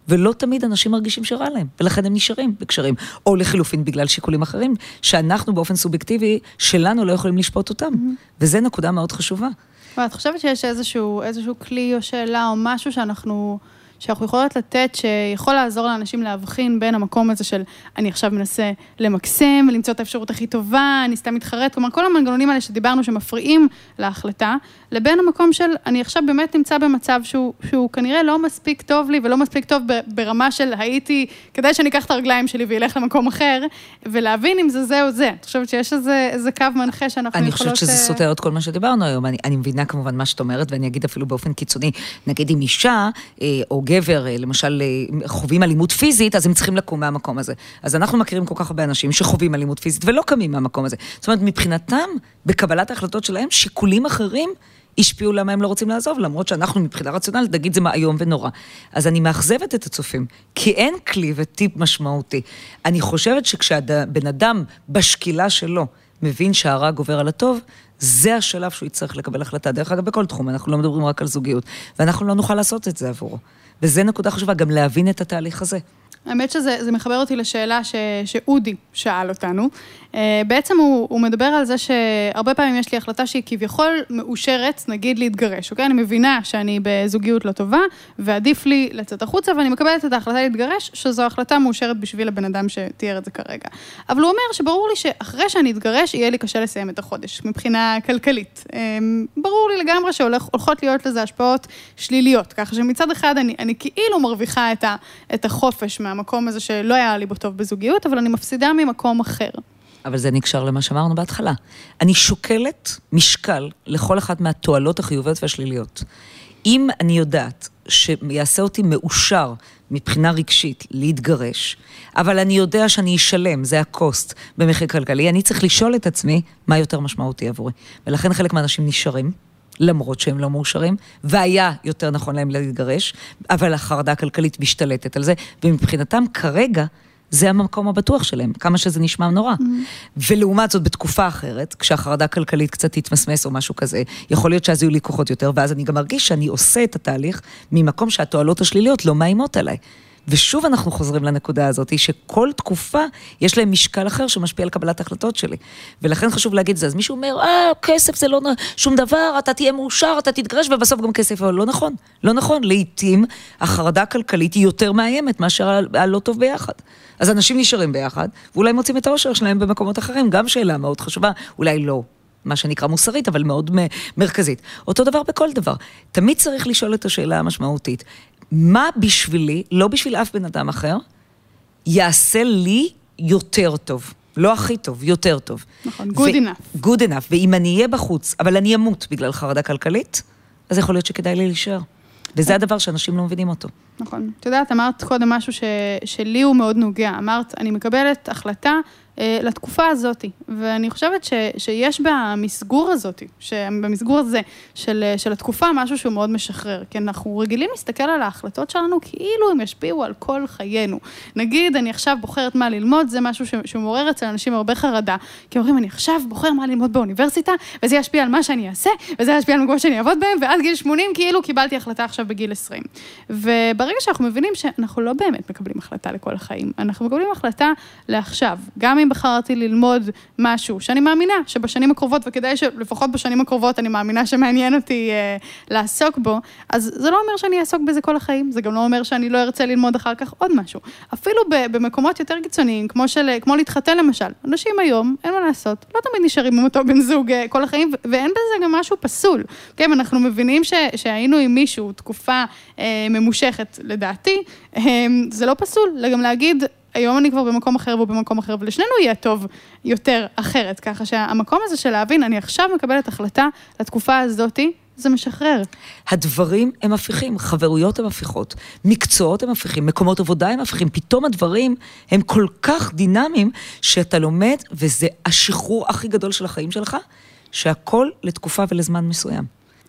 ולא תמיד אנשים מרגישים שרע להם, ולכן הם נשארים בקשרים, או לחילופין בגלל שיקולים אחרים, שאנחנו באופן סובייקטיבי שלנו לא יכולים לשפוט אותם, וזה נקודה מאוד חשובה. ואת חושבת שיש איזשהו, איזשהו כלי או שאלה או משהו שאנחנו, שאנחנו יכולות לתת, שיכול לעזור לאנשים להבחין בין המקום הזה של אני עכשיו מנסה למקסם, למצוא את האפשרות הכי טובה, אני סתם מתחרט, כלומר כל המנגנונים האלה שדיברנו שמפריעים להחלטה, לבין המקום של אני עכשיו באמת נמצא במצב שהוא, שהוא כנראה לא מספיק טוב לי, ולא מספיק טוב ברמה של הייתי, כדי שאני אקח את הרגליים שלי וילך למקום אחר, ולהבין אם זה זה או זה. את חושבת שיש איזה, איזה קו מנחה שאנחנו אני יכולות... אני חושבת שזה סותר את כל מה שדיברנו היום. אני, אני מבינה כמובן מה שאת אומרת, ואני אגיד אפילו באופן קיצוני, נגיד אם אישה או גבר, למשל, חווים אלימות פיזית, אז הם צריכים לקום מהמקום הזה. אז אנחנו מכירים כל כך הרבה אנשים שחווים אלימות פיזית ולא קמים מהמקום הזה. זאת אומרת, מבחינתם, בקבלת ההחלטות שלהם, שיקולים אחרים השפיעו למה הם לא רוצים לעזוב, למרות שאנחנו מבחינה רציונלית, נגיד זה איום ונורא. אז אני מאכזבת את הצופים, כי אין כלי וטיפ משמעותי. אני חושבת שכשהבן אדם בשקילה שלו מבין שהרע גובר על הטוב, זה השלב שהוא יצטרך לקבל החלטה. דרך אגב, בכל תחום, אנחנו לא מדברים רק על זוגיות, ואנחנו לא נוכל לעשות את זה עבורו. וזה נקודה חשובה, גם להבין את התהליך הזה. האמת שזה זה מחבר אותי לשאלה ש, שאודי שאל אותנו. בעצם הוא, הוא מדבר על זה שהרבה פעמים יש לי החלטה שהיא כביכול מאושרת, נגיד להתגרש, אוקיי? אני מבינה שאני בזוגיות לא טובה, ועדיף לי לצאת החוצה, ואני מקבלת את ההחלטה להתגרש, שזו החלטה מאושרת בשביל הבן אדם שתיאר את זה כרגע. אבל הוא אומר שברור לי שאחרי שאני אתגרש, יהיה לי קשה לסיים את החודש, מבחינה כלכלית. ברור לי לגמרי שהולכות להיות לזה השפעות שליליות, ככה שמצד אחד אני, אני כאילו מרוויחה את, ה, את החופש מהמקום הזה שלא היה לי בו טוב בזוגיות, אבל אני מפסידה ממקום אחר. אבל זה נקשר למה שאמרנו בהתחלה. אני שוקלת משקל לכל אחת מהתועלות החיוביות והשליליות. אם אני יודעת שיעשה אותי מאושר מבחינה רגשית להתגרש, אבל אני יודע שאני אשלם, זה הקוסט במחיר כלכלי, אני צריך לשאול את עצמי מה יותר משמעותי עבורי. ולכן חלק מהאנשים נשארים, למרות שהם לא מאושרים, והיה יותר נכון להם להתגרש, אבל החרדה הכלכלית משתלטת על זה, ומבחינתם כרגע, זה המקום הבטוח שלהם, כמה שזה נשמע נורא. Mm-hmm. ולעומת זאת, בתקופה אחרת, כשהחרדה הכלכלית קצת תתמסמס או משהו כזה, יכול להיות שאז יהיו לי כוחות יותר, ואז אני גם מרגיש שאני עושה את התהליך ממקום שהתועלות השליליות לא מאיימות עליי. ושוב אנחנו חוזרים לנקודה הזאת, שכל תקופה יש להם משקל אחר שמשפיע על קבלת ההחלטות שלי. ולכן חשוב להגיד זה, אז מישהו אומר, אה, כסף זה לא שום דבר, אתה תהיה מאושר, אתה תתגרש, ובסוף גם כסף, אבל לא נכון. לא נכון, לעתים החרדה הכלכלית היא יותר מאיימת מאשר הלא טוב ביחד. אז אנשים נשארים ביחד, ואולי מוצאים את האושר שלהם במקומות אחרים, גם שאלה מאוד חשובה, אולי לא. מה שנקרא מוסרית, אבל מאוד מרכזית. אותו דבר בכל דבר. תמיד צריך לשאול את השאלה המשמעותית. מה בשבילי, לא בשביל אף בן אדם אחר, יעשה לי יותר טוב. לא הכי טוב, יותר טוב. נכון, good enough. good enough. ואם אני אהיה בחוץ, אבל אני אמות בגלל חרדה כלכלית, אז יכול להיות שכדאי לי להישאר. וזה הדבר שאנשים לא מבינים אותו. נכון. אתה יודעת, אמרת קודם משהו ש... שלי הוא מאוד נוגע. אמרת, אני מקבלת החלטה אה, לתקופה הזאת, ואני חושבת ש... שיש במסגור הזאת, במסגור הזה של, של התקופה משהו שהוא מאוד משחרר, כי אנחנו רגילים להסתכל על ההחלטות שלנו כאילו הם ישפיעו על כל חיינו. נגיד, אני עכשיו בוחרת מה ללמוד, זה משהו ש... שמעורר אצל אנשים הרבה חרדה, כי אומרים, אני עכשיו בוחר מה ללמוד באוניברסיטה, וזה ישפיע על מה שאני אעשה, וזה ישפיע על מקום שאני אעבוד בהם, ועד גיל שמונים כאילו קיבלתי החלטה עכשיו בגיל עשרים. וברגע שאנחנו מבינים שאנחנו לא באמת מקבלים החלטה לכל החיים, אנחנו מקבלים החלטה לעכשיו. גם אם בחרתי ללמוד משהו שאני מאמינה שבשנים הקרובות, וכדאי שלפחות בשנים הקרובות אני מאמינה שמעניין אותי אה, לעסוק בו, אז זה לא אומר שאני אעסוק בזה כל החיים, זה גם לא אומר שאני לא ארצה ללמוד אחר כך עוד משהו. אפילו במקומות יותר קיצוניים, כמו, של, כמו להתחתן למשל. אנשים היום, אין מה לעשות, לא תמיד נשארים עם אותו בן זוג אה, כל החיים, ואין בזה גם משהו פסול. כן, אנחנו מבינים ש, שהיינו עם מישהו תקופה אה, ממושכת לדעתי, זה לא פסול, גם להגיד, היום אני כבר במקום אחר והוא במקום אחר, ולשנינו יהיה טוב יותר אחרת, ככה שהמקום הזה של להבין, אני עכשיו מקבלת החלטה לתקופה הזאת, זה משחרר. הדברים הם הפיכים, חברויות הם הפיכות, מקצועות הם הפיכים, מקומות עבודה הם הפיכים, פתאום הדברים הם כל כך דינמיים, שאתה לומד, וזה השחרור הכי גדול של החיים שלך, שהכל לתקופה ולזמן מסוים.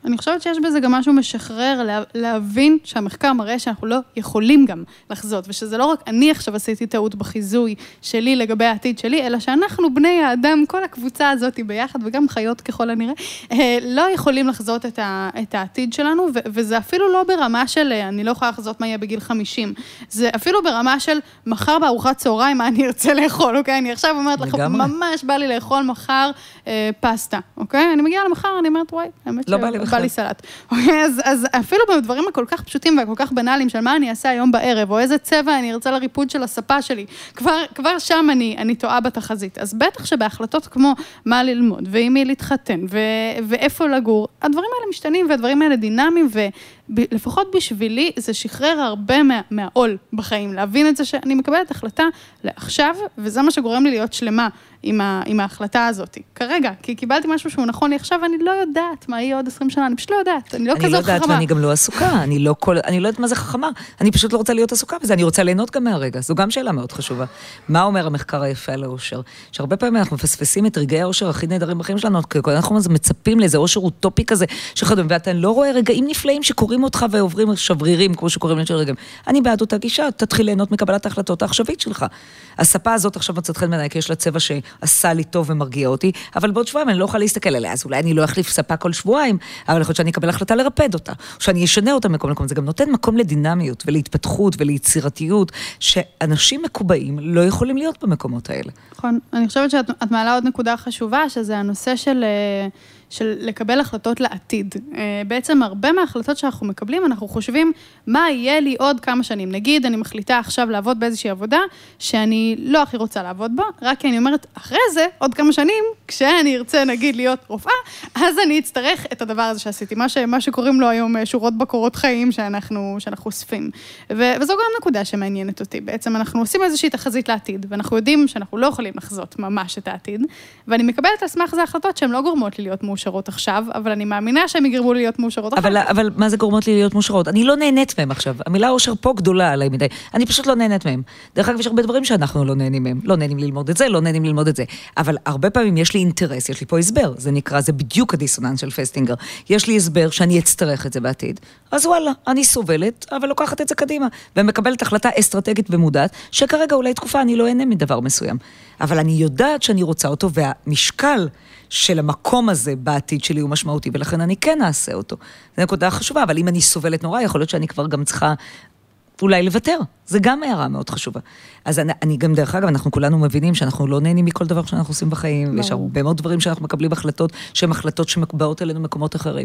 אני חושבת שיש בזה גם משהו משחרר, לה, להבין שהמחקר מראה שאנחנו לא יכולים גם לחזות, ושזה לא רק אני עכשיו עשיתי טעות בחיזוי שלי לגבי העתיד שלי, אלא שאנחנו בני האדם, כל הקבוצה הזאת ביחד, וגם חיות ככל הנראה, לא יכולים לחזות את, ה, את העתיד שלנו, ו, וזה אפילו לא ברמה של, אני לא יכולה לחזות מה יהיה בגיל חמישים, זה אפילו ברמה של מחר בארוחת צהריים, מה אני ארצה לאכול, אוקיי? אני עכשיו אומרת לך, ממש בא לי לאכול מחר אה, פסטה, אוקיי? אני מגיעה למחר, אני אומרת, וואי, האמת לא בא לי בא לי סלט. אוקיי? אז, אז אפילו בדברים הכל כך פשוטים והכל כך בנאליים של מה אני אעשה היום בערב, או איזה צבע אני ארצה לריפוד של הספה שלי, כבר, כבר שם אני, אני טועה בתחזית. אז בטח שבהחלטות כמו מה ללמוד, ועם מי להתחתן, ו, ואיפה לגור, הדברים האלה משתנים, והדברים האלה דינמיים, ולפחות בשבילי זה שחרר הרבה מה, מהעול בחיים, להבין את זה שאני מקבלת החלטה לעכשיו, וזה מה שגורם לי להיות שלמה עם, ה, עם ההחלטה הזאת. כרגע, כי קיבלתי משהו שהוא נכון לי עכשיו, אני לא יודעת מה יהיה עוד עשרים שנה, אני פשוט לא יודעת, אני לא כזאת חכמה. אני לא יודעת ואני גם לא עסוקה, אני לא, כל, אני לא יודעת מה זה חכמה, אני פשוט לא רוצה להיות עסוקה בזה, אני רוצה ליהנות גם מהרגע, זו גם שאלה מאוד חשובה. מה אומר המחקר היפה על האושר? שהרבה פעמים אנחנו מפספסים את רגעי האושר הכי נהדרים בחיים שלנו, כי אנחנו מצפים לאיזה אושר אוטופי כזה, שחדום, ואתה לא רואה רגעים נפלאים שקוראים אותך ועוברים שברירים, כמו שקוראים לי של רגעים. אני בעד אותה גישה, תתחיל ליהנות מקבלת ההחלטות העכשווית שלך. הספה הזאת עכשיו מצאת חן בעיניי, כי יש לה צבע שעשה לי טוב ומרגיע אותי, אבל בעוד שבועיים אני לא אוכל להסתכל עליה, אז אולי אני לא אחליף ספה כל שבועיים, אבל יכול להיות שאני אקבל החלטה לרפד אותה, או שאני אשנה אותה מקום למקום. זה גם נותן מקום לדינמיות ולהתפתחות וליצירתיות, שאנשים מקובעים לא יכולים להיות במקומות האלה. נכון. אני חושבת שאת מעלה עוד נקודה חשובה, שזה הנושא של של לקבל החלטות לעתיד. בעצם הרבה מההחלטות שאנחנו מקבלים, אנחנו חושבים מה יהיה לי עוד כמה שנים. נגיד, אני מחליטה עכשיו לעבוד באיזושהי עבודה, שאני לא הכי רוצה לעבוד בה, רק כי אני אומרת, אחרי זה, עוד כמה שנים, כשאני ארצה, נגיד, להיות רופאה, אז אני אצטרך את הדבר הזה שעשיתי, מה, ש, מה שקוראים לו היום שורות בקורות חיים שאנחנו, שאנחנו אוספים. ו, וזו גם נקודה שמעניינת אותי. בעצם אנחנו עושים איזושהי תחזית לעתיד, ואנחנו יודעים שאנחנו לא יכולים לחזות ממש את העתיד, ואני מקבלת על סמך זה החלטות שהן לא גורמות לי להיות מאושרות עכשיו, אבל אני מאמינה שהם יגרמו לי להיות מאושרות אבל, עכשיו. אבל מה זה גורמות לי להיות מאושרות? אני לא נהנית מהם עכשיו. המילה אושר פה גדולה עליי מדי. אני פשוט לא נהנית מהם. דרך אגב, יש הרבה דברים שאנחנו לא נהנים מהם. לא נהנים ללמוד את זה, לא נהנים ללמוד את זה. אבל הרבה פעמים יש לי אינטרס, יש לי פה הסבר. זה נקרא, זה בדיוק הדיסוננס של פסטינגר. יש לי הסבר שאני אצטרך את זה בעתיד. אז וואלה, אני סובלת, אבל לוקחת את זה קדימה. ומקבלת החלטה אסטרטגית ומודעת, שכרגע אולי תקופה אני לא אהנה מדבר מסוים. אבל אני יודעת שאני רוצה אותו, והמשקל של המקום הזה בעתיד שלי הוא משמעותי, ולכן אני כן אעשה אותו. זו נקודה חשובה, אבל אם אני סובלת נורא, יכול להיות שאני כבר גם צריכה אולי לוותר. זה גם הערה מאוד חשובה. אז אני, אני גם דרך אגב, אנחנו כולנו מבינים שאנחנו לא נהנים מכל דבר שאנחנו עושים בחיים, ויש הרבה מאוד דברים שאנחנו מקבלים החלטות, שהן החלטות שמקבעות אלינו מקומות אחרים.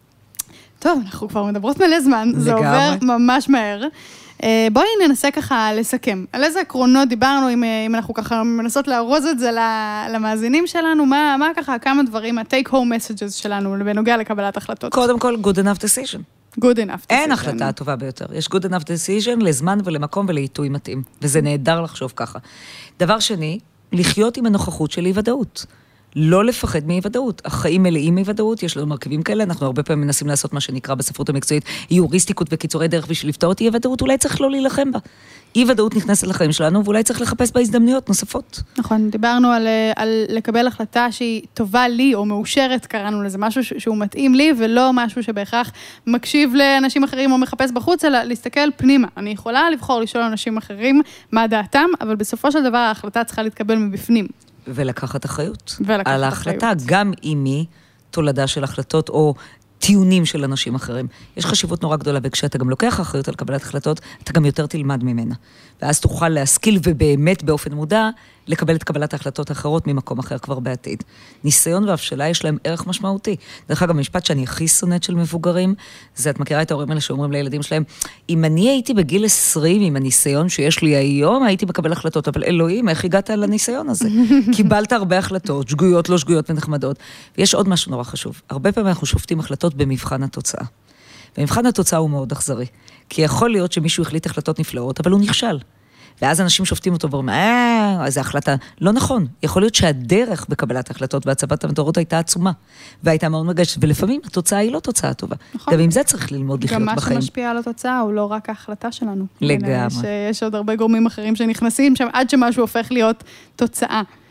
טוב, אנחנו כבר מדברות מלא זמן, זה עובר ממש מהר. בואי ננסה ככה לסכם. על איזה עקרונות דיברנו, אם, אם אנחנו ככה מנסות להרוז את זה למאזינים שלנו, מה, מה ככה, כמה דברים, ה-take home messages שלנו, בנוגע לקבלת החלטות? קודם כל, good enough decision. good enough decision. אין החלטה הטובה ביותר. יש good enough decision לזמן ולמקום ולעיתוי מתאים. וזה נהדר לחשוב ככה. דבר שני, לחיות עם הנוכחות של אי-ודאות. לא לפחד מאי-ודאות. החיים מלאים מאי-ודאות, יש לנו מרכיבים כאלה, אנחנו הרבה פעמים מנסים לעשות מה שנקרא בספרות המקצועית, איוריסטיקות וקיצורי דרך בשביל לפתור את אי-ודאות, אולי צריך לא להילחם בה. אי-ודאות נכנסת לחיים שלנו, ואולי צריך לחפש בה הזדמנויות נוספות. נכון, דיברנו על, על לקבל החלטה שהיא טובה לי, או מאושרת, קראנו לזה, משהו שהוא מתאים לי, ולא משהו שבהכרח מקשיב לאנשים אחרים, או מחפש בחוץ, אלא להסתכל פנימה. אני יכולה לבחור לשאול אנשים אחרים מה דעתם, אבל בסופו של דבר ההחלטה צריכה להתקבל מבפנים. ולקחת אחריות. ולקחת על ההחלטה, אחריות. גם אם היא תולדה של החלטות או טיעונים של אנשים אחרים. יש חשיבות נורא גדולה, וכשאתה גם לוקח אחריות על קבלת החלטות, אתה גם יותר תלמד ממנה. ואז תוכל להשכיל ובאמת באופן מודע, לקבל את קבלת ההחלטות האחרות ממקום אחר כבר בעתיד. ניסיון והבשלה יש להם ערך משמעותי. דרך אגב, המשפט שאני הכי שונאת של מבוגרים, זה את מכירה את ההורים האלה שאומרים לילדים שלהם, אם אני הייתי בגיל עשרים עם הניסיון שיש לי היום, הייתי מקבל החלטות, אבל אלוהים, איך הגעת לניסיון הזה? קיבלת הרבה החלטות, שגויות, לא שגויות ונחמדות. ויש עוד משהו נורא חשוב. הרבה פעמים אנחנו שופטים החלטות במבחן התוצאה. ומבחן התוצאה הוא מאוד אכזרי. כי יכול להיות שמישהו החליט החלטות נפלאות, אבל הוא נכשל. ואז אנשים שופטים אותו ואומרים, אה, איזו החלטה. לא נכון. יכול להיות שהדרך בקבלת החלטות והצבת המטרות הייתה עצומה, והייתה מאוד מרגשת, ולפעמים התוצאה היא לא תוצאה טובה. נכון. גם עם זה צריך ללמוד לחיות בחיים. גם מה שמשפיע על התוצאה הוא לא רק ההחלטה שלנו. לגמרי. יש, יש עוד הרבה גורמים אחרים שנכנסים שם, עד שמשהו הופך להיות תוצאה.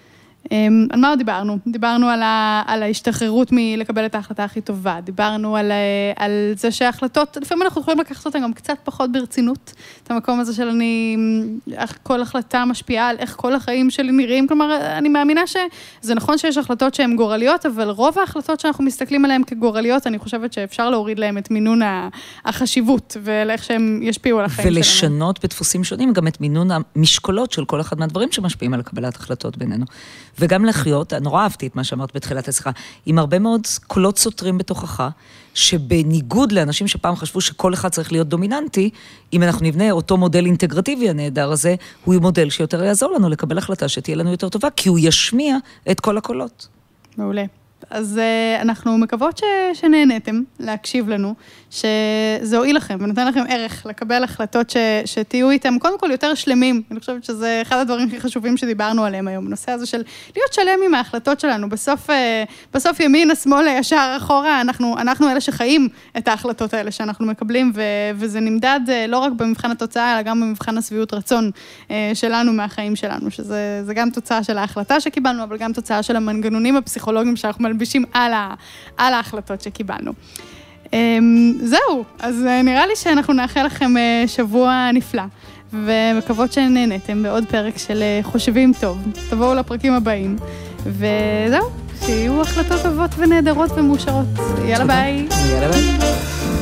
על מה עוד דיברנו? דיברנו על, ה, על ההשתחררות מלקבל את ההחלטה הכי טובה, דיברנו על, על זה שההחלטות, לפעמים אנחנו יכולים לקחת אותן גם קצת פחות ברצינות, את המקום הזה של אני, איך כל החלטה משפיעה על איך כל החיים שלי נראים, כלומר, אני מאמינה שזה נכון שיש החלטות שהן גורליות, אבל רוב ההחלטות שאנחנו מסתכלים עליהן כגורליות, אני חושבת שאפשר להוריד להם את מינון החשיבות, ולאיך שהם ישפיעו על החיים שלנו. ולשנות בדפוסים שונים גם את מינון המשקולות של כל אחד מהדברים שמשפיעים על קבלת החלטות בינינו. וגם לחיות, נורא אהבתי את מה שאמרת בתחילת השיחה, עם הרבה מאוד קולות סותרים בתוכך, שבניגוד לאנשים שפעם חשבו שכל אחד צריך להיות דומיננטי, אם אנחנו נבנה אותו מודל אינטגרטיבי הנהדר הזה, הוא מודל שיותר יעזור לנו לקבל החלטה שתהיה לנו יותר טובה, כי הוא ישמיע את כל הקולות. מעולה. אז uh, אנחנו מקוות ש... שנהנתם להקשיב לנו, שזה הועיל לכם ונותן לכם ערך לקבל החלטות ש... שתהיו איתם, קודם כל יותר שלמים, אני חושבת שזה אחד הדברים הכי חשובים שדיברנו עליהם היום, הנושא הזה של להיות שלם עם ההחלטות שלנו, בסוף, uh, בסוף ימין, השמאל, ישר אחורה, אנחנו, אנחנו אלה שחיים את ההחלטות האלה שאנחנו מקבלים, ו... וזה נמדד uh, לא רק במבחן התוצאה, אלא גם במבחן הסביעות רצון uh, שלנו מהחיים שלנו, שזה זה גם תוצאה של ההחלטה שקיבלנו, אבל גם תוצאה של המנגנונים הפסיכולוגיים שאנחנו מלבישים על, ה, על ההחלטות שקיבלנו. זהו, אז נראה לי שאנחנו נאחל לכם שבוע נפלא, ומקוות שנהנתם בעוד פרק של חושבים טוב. תבואו לפרקים הבאים, וזהו, שיהיו החלטות טובות ונהדרות ומאושרות. יאללה ביי. יאללה ביי.